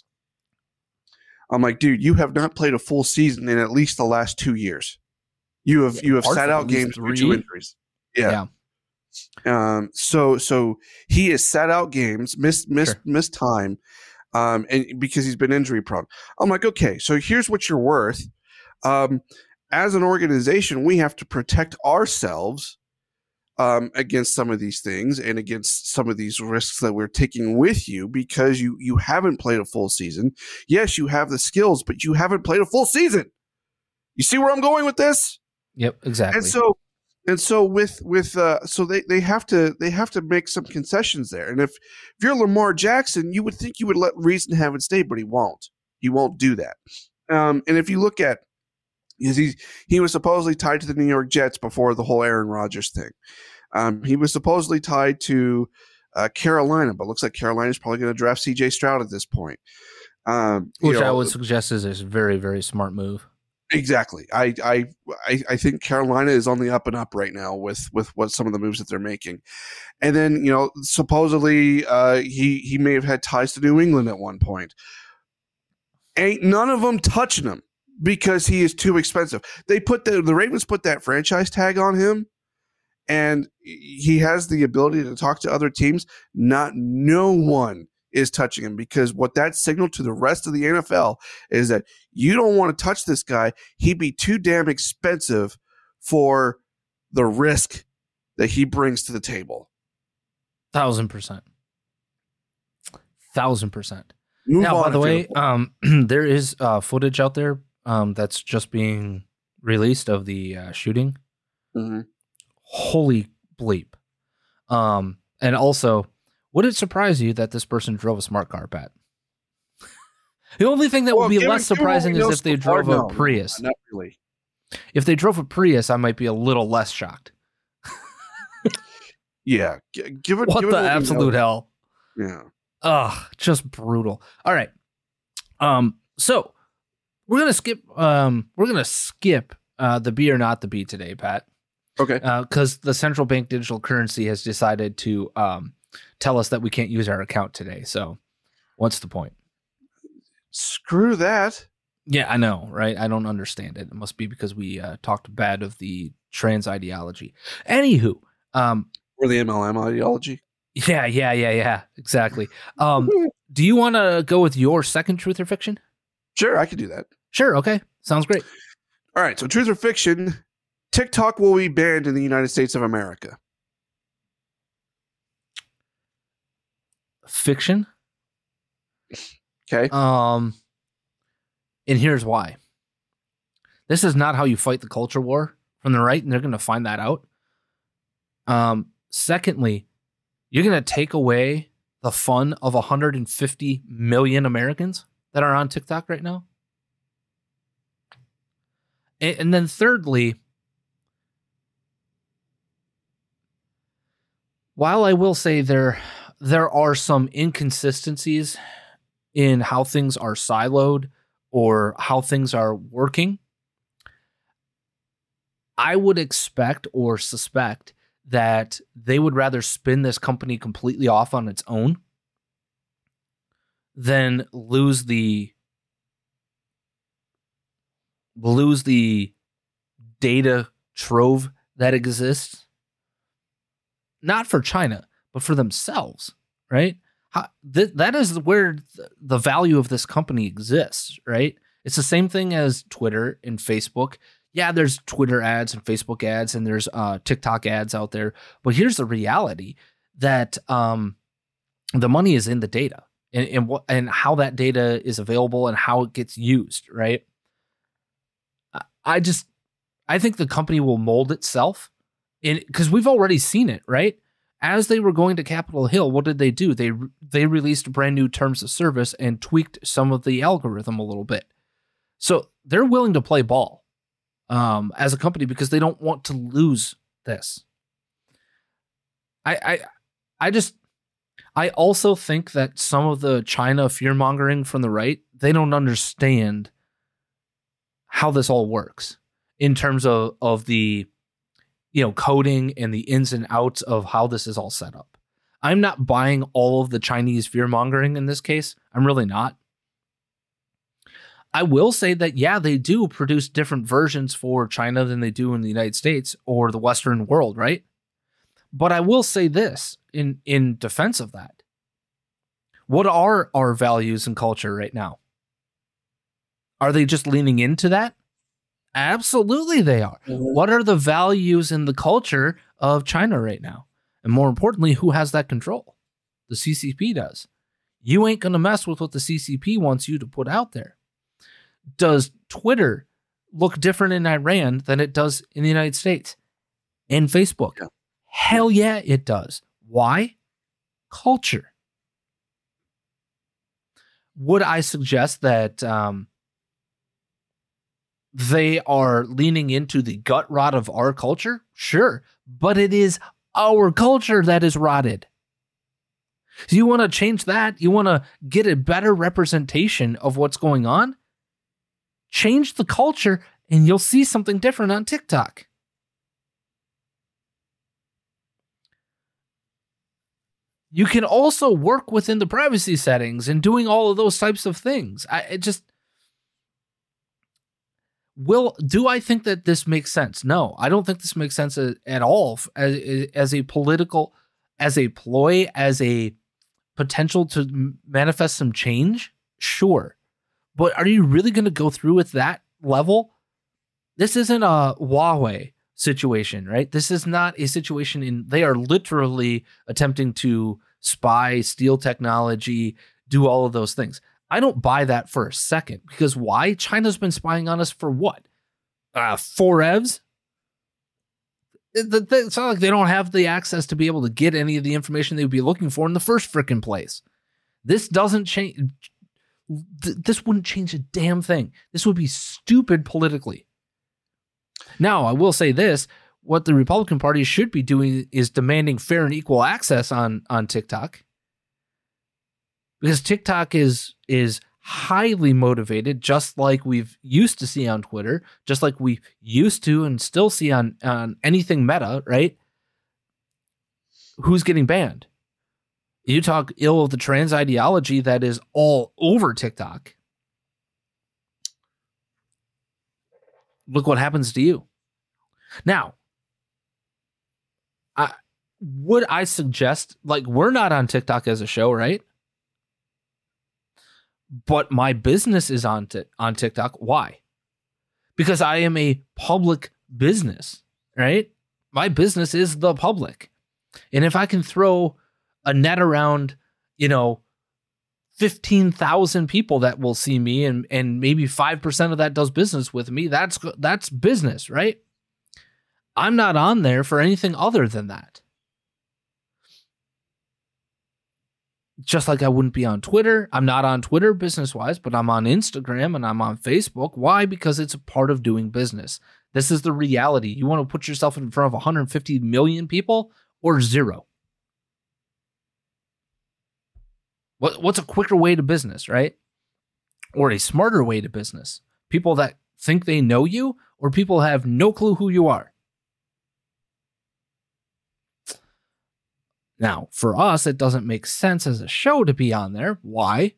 I'm like, dude, you have not played a full season in at least the last two years. You have you have sat out games due to injuries. Yeah. yeah. Um. So so he has sat out games, missed missed sure. missed time, um, and because he's been injury prone. I'm like, okay, so here's what you're worth. Um, as an organization, we have to protect ourselves um, against some of these things and against some of these risks that we're taking with you because you you haven't played a full season. Yes, you have the skills, but you haven't played a full season. You see where I'm going with this? Yep, exactly. And so, and so with with uh, so they, they have to they have to make some concessions there. And if if you're Lamar Jackson, you would think you would let reason have its day, but he won't. He won't do that. Um, and if you look at, he he was supposedly tied to the New York Jets before the whole Aaron Rodgers thing. Um, he was supposedly tied to uh, Carolina, but looks like Carolina's probably going to draft C J Stroud at this point. Um, Which you know, I would suggest is a very very smart move. Exactly. I, I I I think Carolina is on the up and up right now with with what some of the moves that they're making. And then, you know, supposedly uh, he he may have had ties to New England at one point. Ain't none of them touching him because he is too expensive. They put the the Ravens put that franchise tag on him, and he has the ability to talk to other teams. Not no one is touching him because what that signaled to the rest of the N F L is that you don't want to touch this guy. He'd be too damn expensive for the risk that he brings to the table. Thousand percent. Thousand percent. Move now, by the way, the um, there is uh, footage out there um, that's just being released of the uh, shooting. Mm-hmm. Holy bleep. Um, and also, would it surprise you that this person drove a smart car, Pat? The only thing that well, would be given, less surprising is if they drove a Prius. No, not really. If they drove a Prius, I might be a little less shocked. Yeah. G- give it. What give the it absolute hell? Yeah. Ugh, just brutal. All right. Um, so we're gonna skip um we're gonna skip uh the be or not the be today, Pat. Okay. Uh, because the central bank digital currency has decided to um tell us that we can't use our account today. So what's the point? Screw that. Yeah, I know, right? I don't understand it. It must be because we uh, talked bad of the trans ideology. Anywho, um, or the M L M ideology. Yeah, yeah, yeah, yeah. Exactly. Um, do you want to go with your second truth or fiction? Sure, I can do that. Sure. Okay. Sounds great. All right. So truth or fiction, TikTok will be banned in the United States of America. Fiction. Okay. Um, and here's why. This is not how you fight the culture war from the right, and they're going to find that out. Um, secondly, you're going to take away the fun of one hundred fifty million Americans that are on TikTok right now. And, and then thirdly, while I will say there, there are some inconsistencies in how things are siloed or how things are working, I would expect or suspect that they would rather spin this company completely off on its own than lose the lose the data trove that exists, not for China, but for themselves, right? How, th- that is where th- the value of this company exists, right? It's the same thing as Twitter and Facebook. Yeah, there's Twitter ads and Facebook ads, and there's uh, TikTok ads out there. But here's the reality that um, the money is in the data and, and, what, and how that data is available and how it gets used, right? I just, I think the company will mold itself in because we've already seen it, right? As they were going to Capitol Hill, what did they do? They they released brand new terms of service and tweaked some of the algorithm a little bit. So they're willing to play ball um, as a company because they don't want to lose this. I I I just I also think that some of the China fear mongering from the right, they don't understand how this all works in terms of, of the, you know, coding and the ins and outs of how this is all set up. I'm not buying all of the Chinese fear mongering in this case. I'm really not. I will say that, yeah, they do produce different versions for China than they do in the United States or the Western world, right? But I will say this in, in defense of that. What are our values and culture right now? Are they just leaning into that? Absolutely they are. Mm-hmm. What are the values in the culture of China right now? And more importantly, who has that control? The C C P does. You ain't going to mess with what the C C P wants you to put out there. Does Twitter look different in Iran than it does in the United States? And Facebook? Yeah. Hell yeah, it does. Why? Culture. Would I suggest that um, they are leaning into the gut rot of our culture? Sure. But it is our culture that is rotted. So you want to change that? You want to get a better representation of what's going on? Change the culture and you'll see something different on TikTok. You can also work within the privacy settings and doing all of those types of things. I it just will. Do I think that this makes sense? No, I don't think this makes sense at all as, as a political, as a ploy, as a potential to manifest some change. Sure. But are you really going to go through with that level? This isn't a Huawei situation, right? This is not a situation in, they are literally attempting to spy, steal technology, do all of those things. I don't buy that for a second because why? China's been spying on us for what? Uh, four evs? It's not like they don't have the access to be able to get any of the information they would be looking for in the first frickin' place. This doesn't change. This wouldn't change a damn thing. This would be stupid politically. Now, I will say this. What the Republican Party should be doing is demanding fair and equal access on, on TikTok. Because TikTok is is highly motivated, just like we've used to see on Twitter, just like we used to and still see on, on anything Meta, right? Who's getting banned? You talk ill of the trans ideology that is all over TikTok. Look what happens to you. Now, I, would I suggest, like, we're not on TikTok as a show, right? But my business is on t- on TikTok. Why? Because I am a public business, right? My business is the public. And if I can throw a net around, you know, fifteen thousand people that will see me and, and maybe five percent of that does business with me, that's that's business, right? I'm not on there for anything other than that. Just like I wouldn't be on Twitter. I'm not on Twitter business-wise, but I'm on Instagram and I'm on Facebook. Why? Because it's a part of doing business. This is the reality. You want to put yourself in front of one hundred fifty million people or zero? What, what's a quicker way to business, right? Or a smarter way to business? People that think they know you or people have no clue who you are? Now, for us, it doesn't make sense as a show to be on there. Why?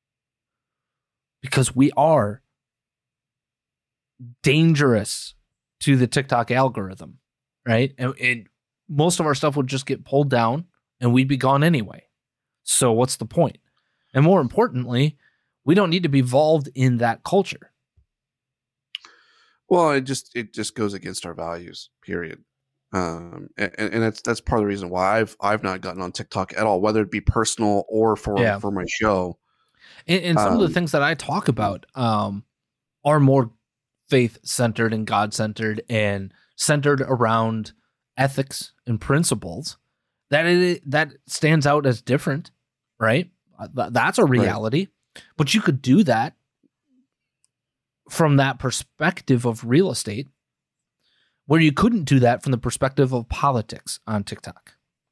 Because we are dangerous to the TikTok algorithm, right? And, and most of our stuff would just get pulled down and we'd be gone anyway. So what's the point? And more importantly, we don't need to be involved in that culture. Well, it just it just goes against our values, period. Um, and, and that's that's part of the reason why I've I've not gotten on TikTok at all, whether it be personal or for Yeah. for my show. And, and some Um, of the things that I talk about um, are more faith centered and God centered and centered around ethics and principles. That it, that stands out as different, right? Th- That's a reality. Right. But you could do that from that perspective of real estate, where you couldn't do that from the perspective of politics on TikTok.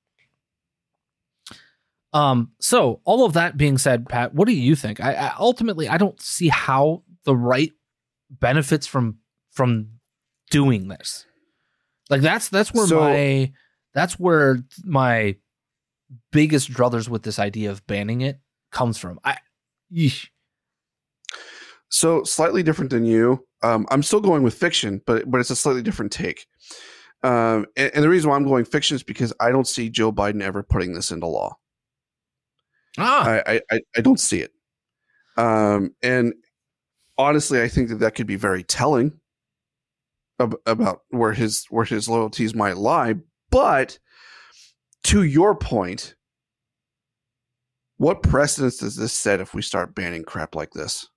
Um, so all of that being said, Pat, what do you think? I, I ultimately, I don't see how the right benefits from from doing this. Like that's that's where So- my that's where my biggest druthers with this idea of banning it comes from. I, yeesh. So slightly different than you. Um, I'm still going with fiction, but but it's a slightly different take. Um, and, and the reason why I'm going fiction is because I don't see Joe Biden ever putting this into law. Ah, I, I, I don't see it. Um, and honestly, I think that that could be very telling ab- about where his where his loyalties might lie. But to your point, what precedence does this set if we start banning crap like this?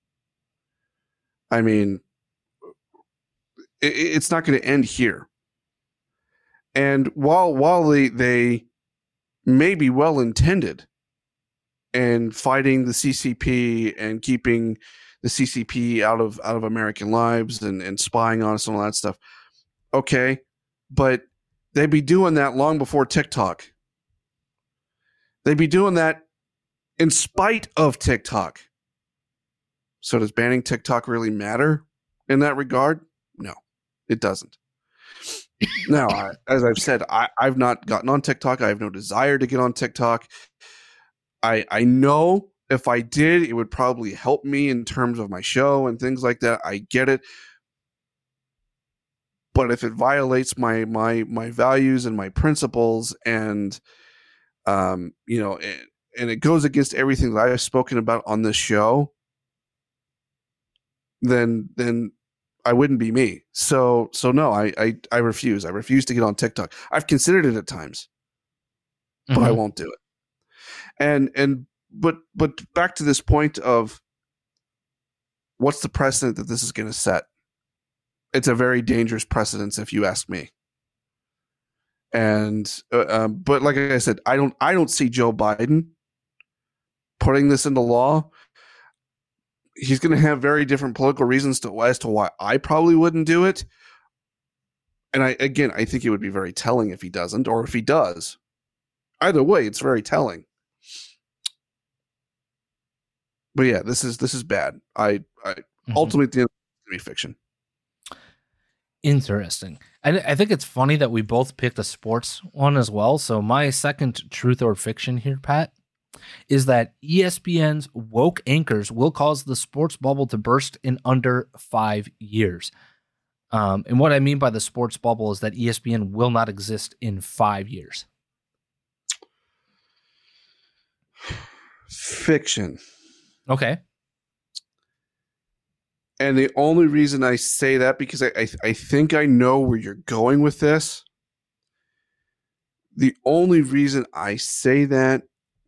I mean, it, it's not going to end here. And while while they they may be well intended and fighting the C C P and keeping the C C P out of out of American lives and, and spying on us and all that stuff. Okay, but they'd be doing that long before TikTok. They'd be doing that in spite of TikTok. So does banning TikTok really matter in that regard? No, it doesn't. Now, I, as I've said, I, I've not gotten on TikTok. I have no desire to get on TikTok. I I know if I did, it would probably help me in terms of my show and things like that. I get it. But if it violates my my my values and my principles and um you know and, and it goes against everything that I've spoken about on this show, then then I wouldn't be me. So so no, I I, I refuse. I refuse to get on TikTok. I've considered it at times, but Mhm. I won't do it. And and but but back to this point of what's the precedent that this is going to set? It's a very dangerous precedence, if you ask me. And uh, um, but like I said, I don't I don't see Joe Biden putting this into law. He's going to have very different political reasons to as to why I probably wouldn't do it. And I again, I think it would be very telling if he doesn't, or if he does. Either way, it's very telling. But yeah, this is this is bad. I, I Mhm. ultimately at the end, it's gonna be fiction. Interesting. I, I think it's funny that we both picked a sports one as well. So my second truth or fiction here, Pat, is that E S P N's woke anchors will cause the sports bubble to burst in under five years. Um, and what I mean by the sports bubble is that E S P N will not exist in five years. Fiction. Okay. And the only reason I say that, because I, I I think I know where you're going with this. The only reason I say that,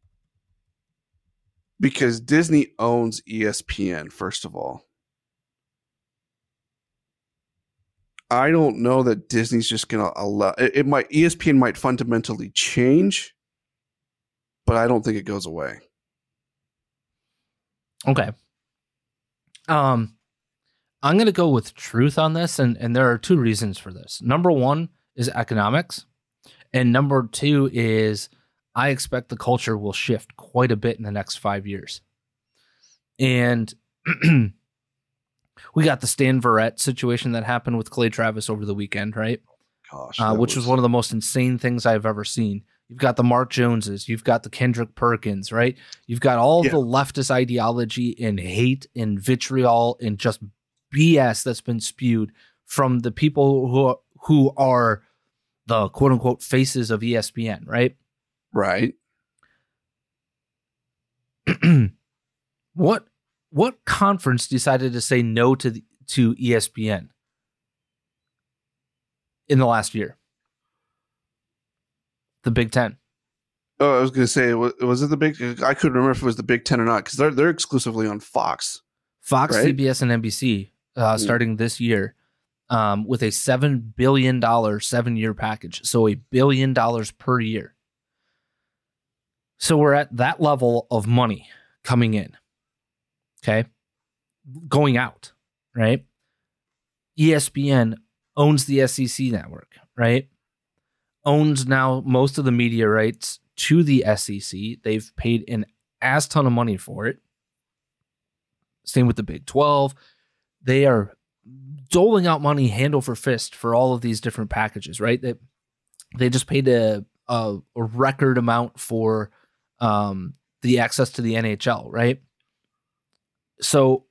because Disney owns E S P N, first of all. I don't know that Disney's just going to allow it, it might E S P N might fundamentally change, but I don't think it goes away. Okay. Um, I'm going to go with truth on this, and, and there are two reasons for this. Number one is economics, and number two is I expect the culture will shift quite a bit in the next five years. And we got the Stan Verrett situation that happened with Clay Travis over the weekend, right? Gosh, Uh, that which was one of the most insane things I've ever seen. You've got the Mark Joneses, you've got the Kendrick Perkins, right? You've got all Yeah. the leftist ideology and hate and vitriol and just B S that's been spewed from the people who are, who are the quote unquote faces of E S P N, right? Right. what what conference decided to say no to the, to E S P N in the last year? The Big Ten. Oh, I was going to say, was it the Big? I couldn't remember if it was the Big Ten or not because they're they're exclusively on Fox, Fox, right? C B S, and N B C uh, mm. starting this year um, with a seven billion dollars seven-year package, so a billion dollars per year. So we're at that level of money coming in, okay, going out, right? E S P N owns the S E C network, right? Owns now most of the media rights to the S E C. They've paid an ass ton of money for it. Same with the Big twelve. They are doling out money hand over fist for all of these different packages, right? They, they just paid a, a, a record amount for um, the access to the N H L, right? So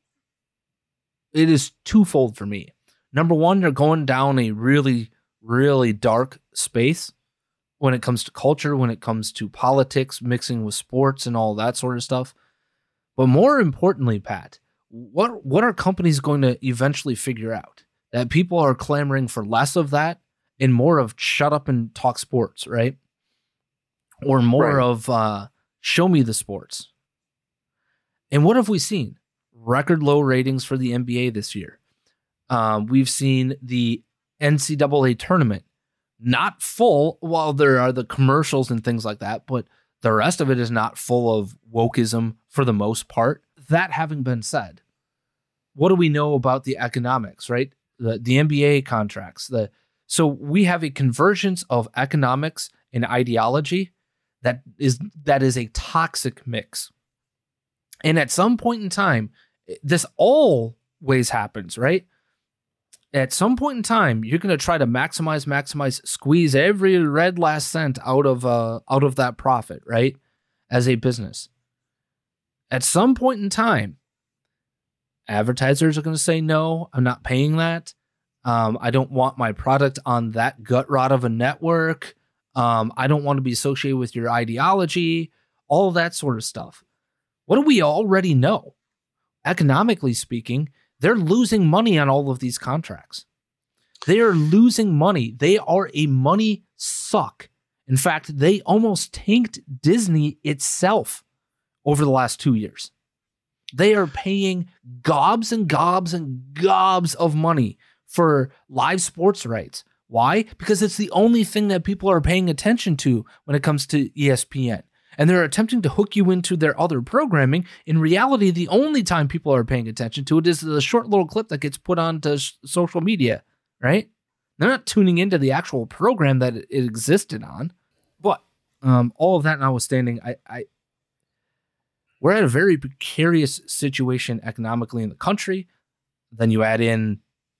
it is twofold for me. Number one, they're going down a really, really dark space when it comes to culture, when it comes to politics, mixing with sports and all that sort of stuff. But more importantly, Pat, what what are companies going to eventually figure out? That people are clamoring for less of that and more of shut up and talk sports, right? Or more right. of uh, show me the sports. And what have we seen? Record low ratings for the N B A this year. Um, we've seen the N C double A tournament not full, while there are the commercials and things like that, but the rest of it is not full of wokeism for the most part. That having been said, what do we know about the economics, right? The the N B A contracts. The so we have a convergence of economics and ideology that is that is a toxic mix. And at some point in time, this always happens, right? At some point in time, you're going to try to maximize, maximize, squeeze every red last cent out of uh, out of that profit, right? As a business. At some point in time, advertisers are going to say, no, I'm not paying that. Um, I don't want my product on that gut rot of a network. Um, I don't want to be associated with your ideology, all of that sort of stuff. What do we already know? Economically speaking, they're losing money on all of these contracts. They are losing money. They are a money suck. In fact, they almost tanked Disney itself over the last two years. They are paying gobs and gobs and gobs of money for live sports rights. Why? Because it's the only thing that people are paying attention to when it comes to E S P N. And they're attempting to hook you into their other programming. In reality, the only time people are paying attention to it is the short little clip that gets put onto sh- social media, right? They're not tuning into the actual program that it existed on. But um, all of that notwithstanding, I, I we're at a very precarious situation economically in the country. Then you add in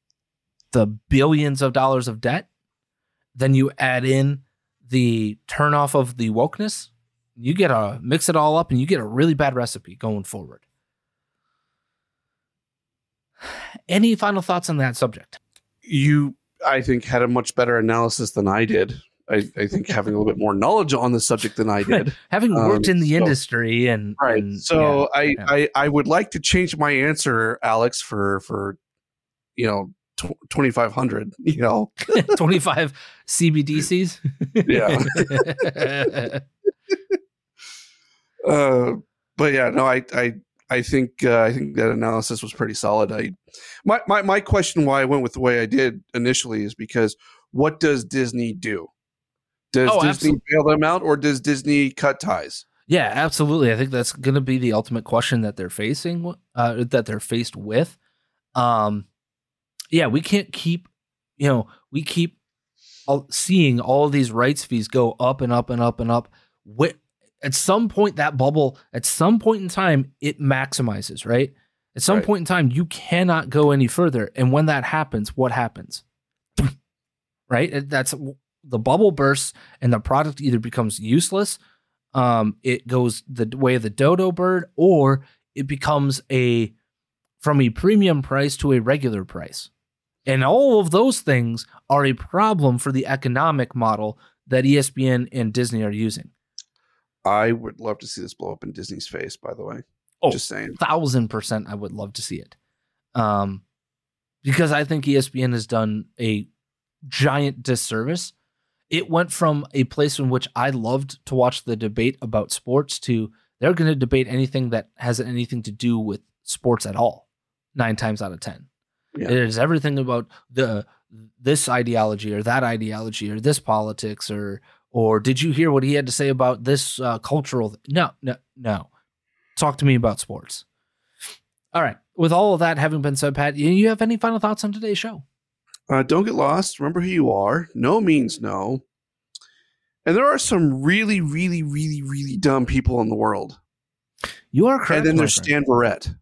the billions of dollars of debt. Then you add in the turnoff of the wokeness. You get a mix it all up and you get a really bad recipe going forward. Any final thoughts on that subject? You, I think, had a much better analysis than I did. I, I think having a little bit more knowledge on the subject than I did. Right. Having worked um, in the so, industry and right. And, so yeah, I, yeah. I I would like to change my answer, Alex, for for you know twenty-five hundred. You know, twenty-five C B D Cs. Yeah. Uh, but yeah, no, I, I, I think, uh, I think that analysis was pretty solid. I, my, my, my question why I went with the way I did initially is because what does Disney do? Does oh, Disney absolutely. bail them out or does Disney cut ties? Yeah, absolutely. I think that's going to be the ultimate question that they're facing, uh, that they're faced with. Um, yeah, we can't keep, you know, we keep all, seeing all of these rights fees go up and up and up and up. With, At some point, that bubble, at some point in time, it maximizes, right? At some right. point in time, you cannot go any further. And when that happens, what happens? Right? That's the bubble bursts and the product either becomes useless, um, it goes the way of the dodo bird, or it becomes a from a premium price to a regular price. And all of those things are a problem for the economic model that E S P N and Disney are using. I would love to see this blow up in Disney's face, by the way. Oh, just saying. Thousand percent I would love to see it. Um, because I think E S P N has done a giant disservice. It went from a place in which I loved to watch the debate about sports to they're going to debate anything that has anything to do with sports at all, nine times out of ten. Yeah. It is everything about the this ideology or that ideology or this politics or or did you hear what he had to say about this uh, cultural? Th- no, no, no. Talk to me about sports. All right. With all of that having been said, Pat, you have any final thoughts on today's show? Uh, don't get lost. Remember who you are. No means no. And there are some really, really, really, really dumb people in the world. You are correct. And then there's Stan Verrett.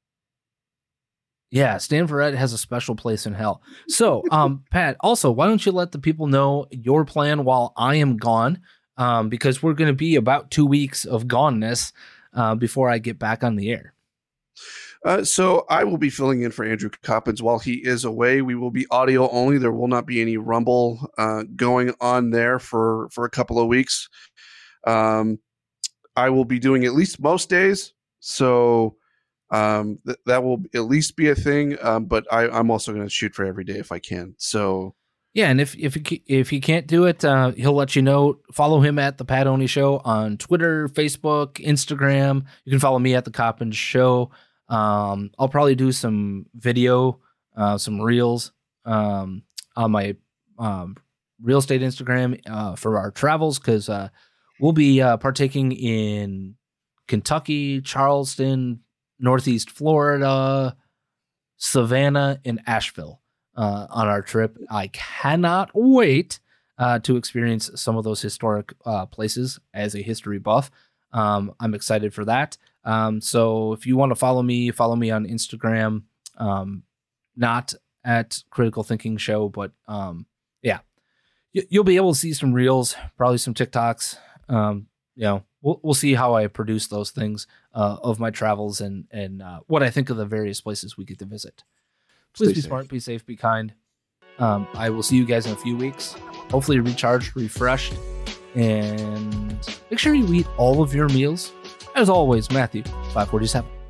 Yeah, Stan Verrett has a special place in hell. So, um, Pat, also, why don't you let the people know your plan while I am gone? Um, because we're going to be about two weeks of goneness uh, before I get back on the air. Uh, so I will be filling in for Andrew Coppins while he is away. We will be audio only. There will not be any Rumble uh, going on there for, for a couple of weeks. Um, I will be doing at least most days. So um, th- that will at least be a thing. Um, but I, I'm also going to shoot for every day if I can. So yeah, and if if he, if he can't do it, uh, he'll let you know. Follow him at the Pat Oney Show on Twitter, Facebook, Instagram. You can follow me at the Coppins Show. Um, I'll probably do some video, uh, some reels, um, on my, um, real estate Instagram, uh, for our travels. Cause, uh, we'll be, uh, partaking in Kentucky, Charleston, Northeast Florida, Savannah, and Asheville, uh, on our trip. I cannot wait, uh, to experience some of those historic, uh, places as a history buff. Um, I'm excited for that. Um, so if you want to follow me, follow me on Instagram, um, not at Critical Thinking Show, but, um, yeah, you, you'll be able to see some reels, probably some TikToks. Um, you know, we'll, we'll see how I produce those things, uh, of my travels and, and, uh, what I think of the various places we get to visit. Please Stay be safe. smart, be safe, be kind. Um, I will see you guys in a few weeks, hopefully recharged, refreshed, and make sure you eat all of your meals. As always, Matthew, five forty-seven.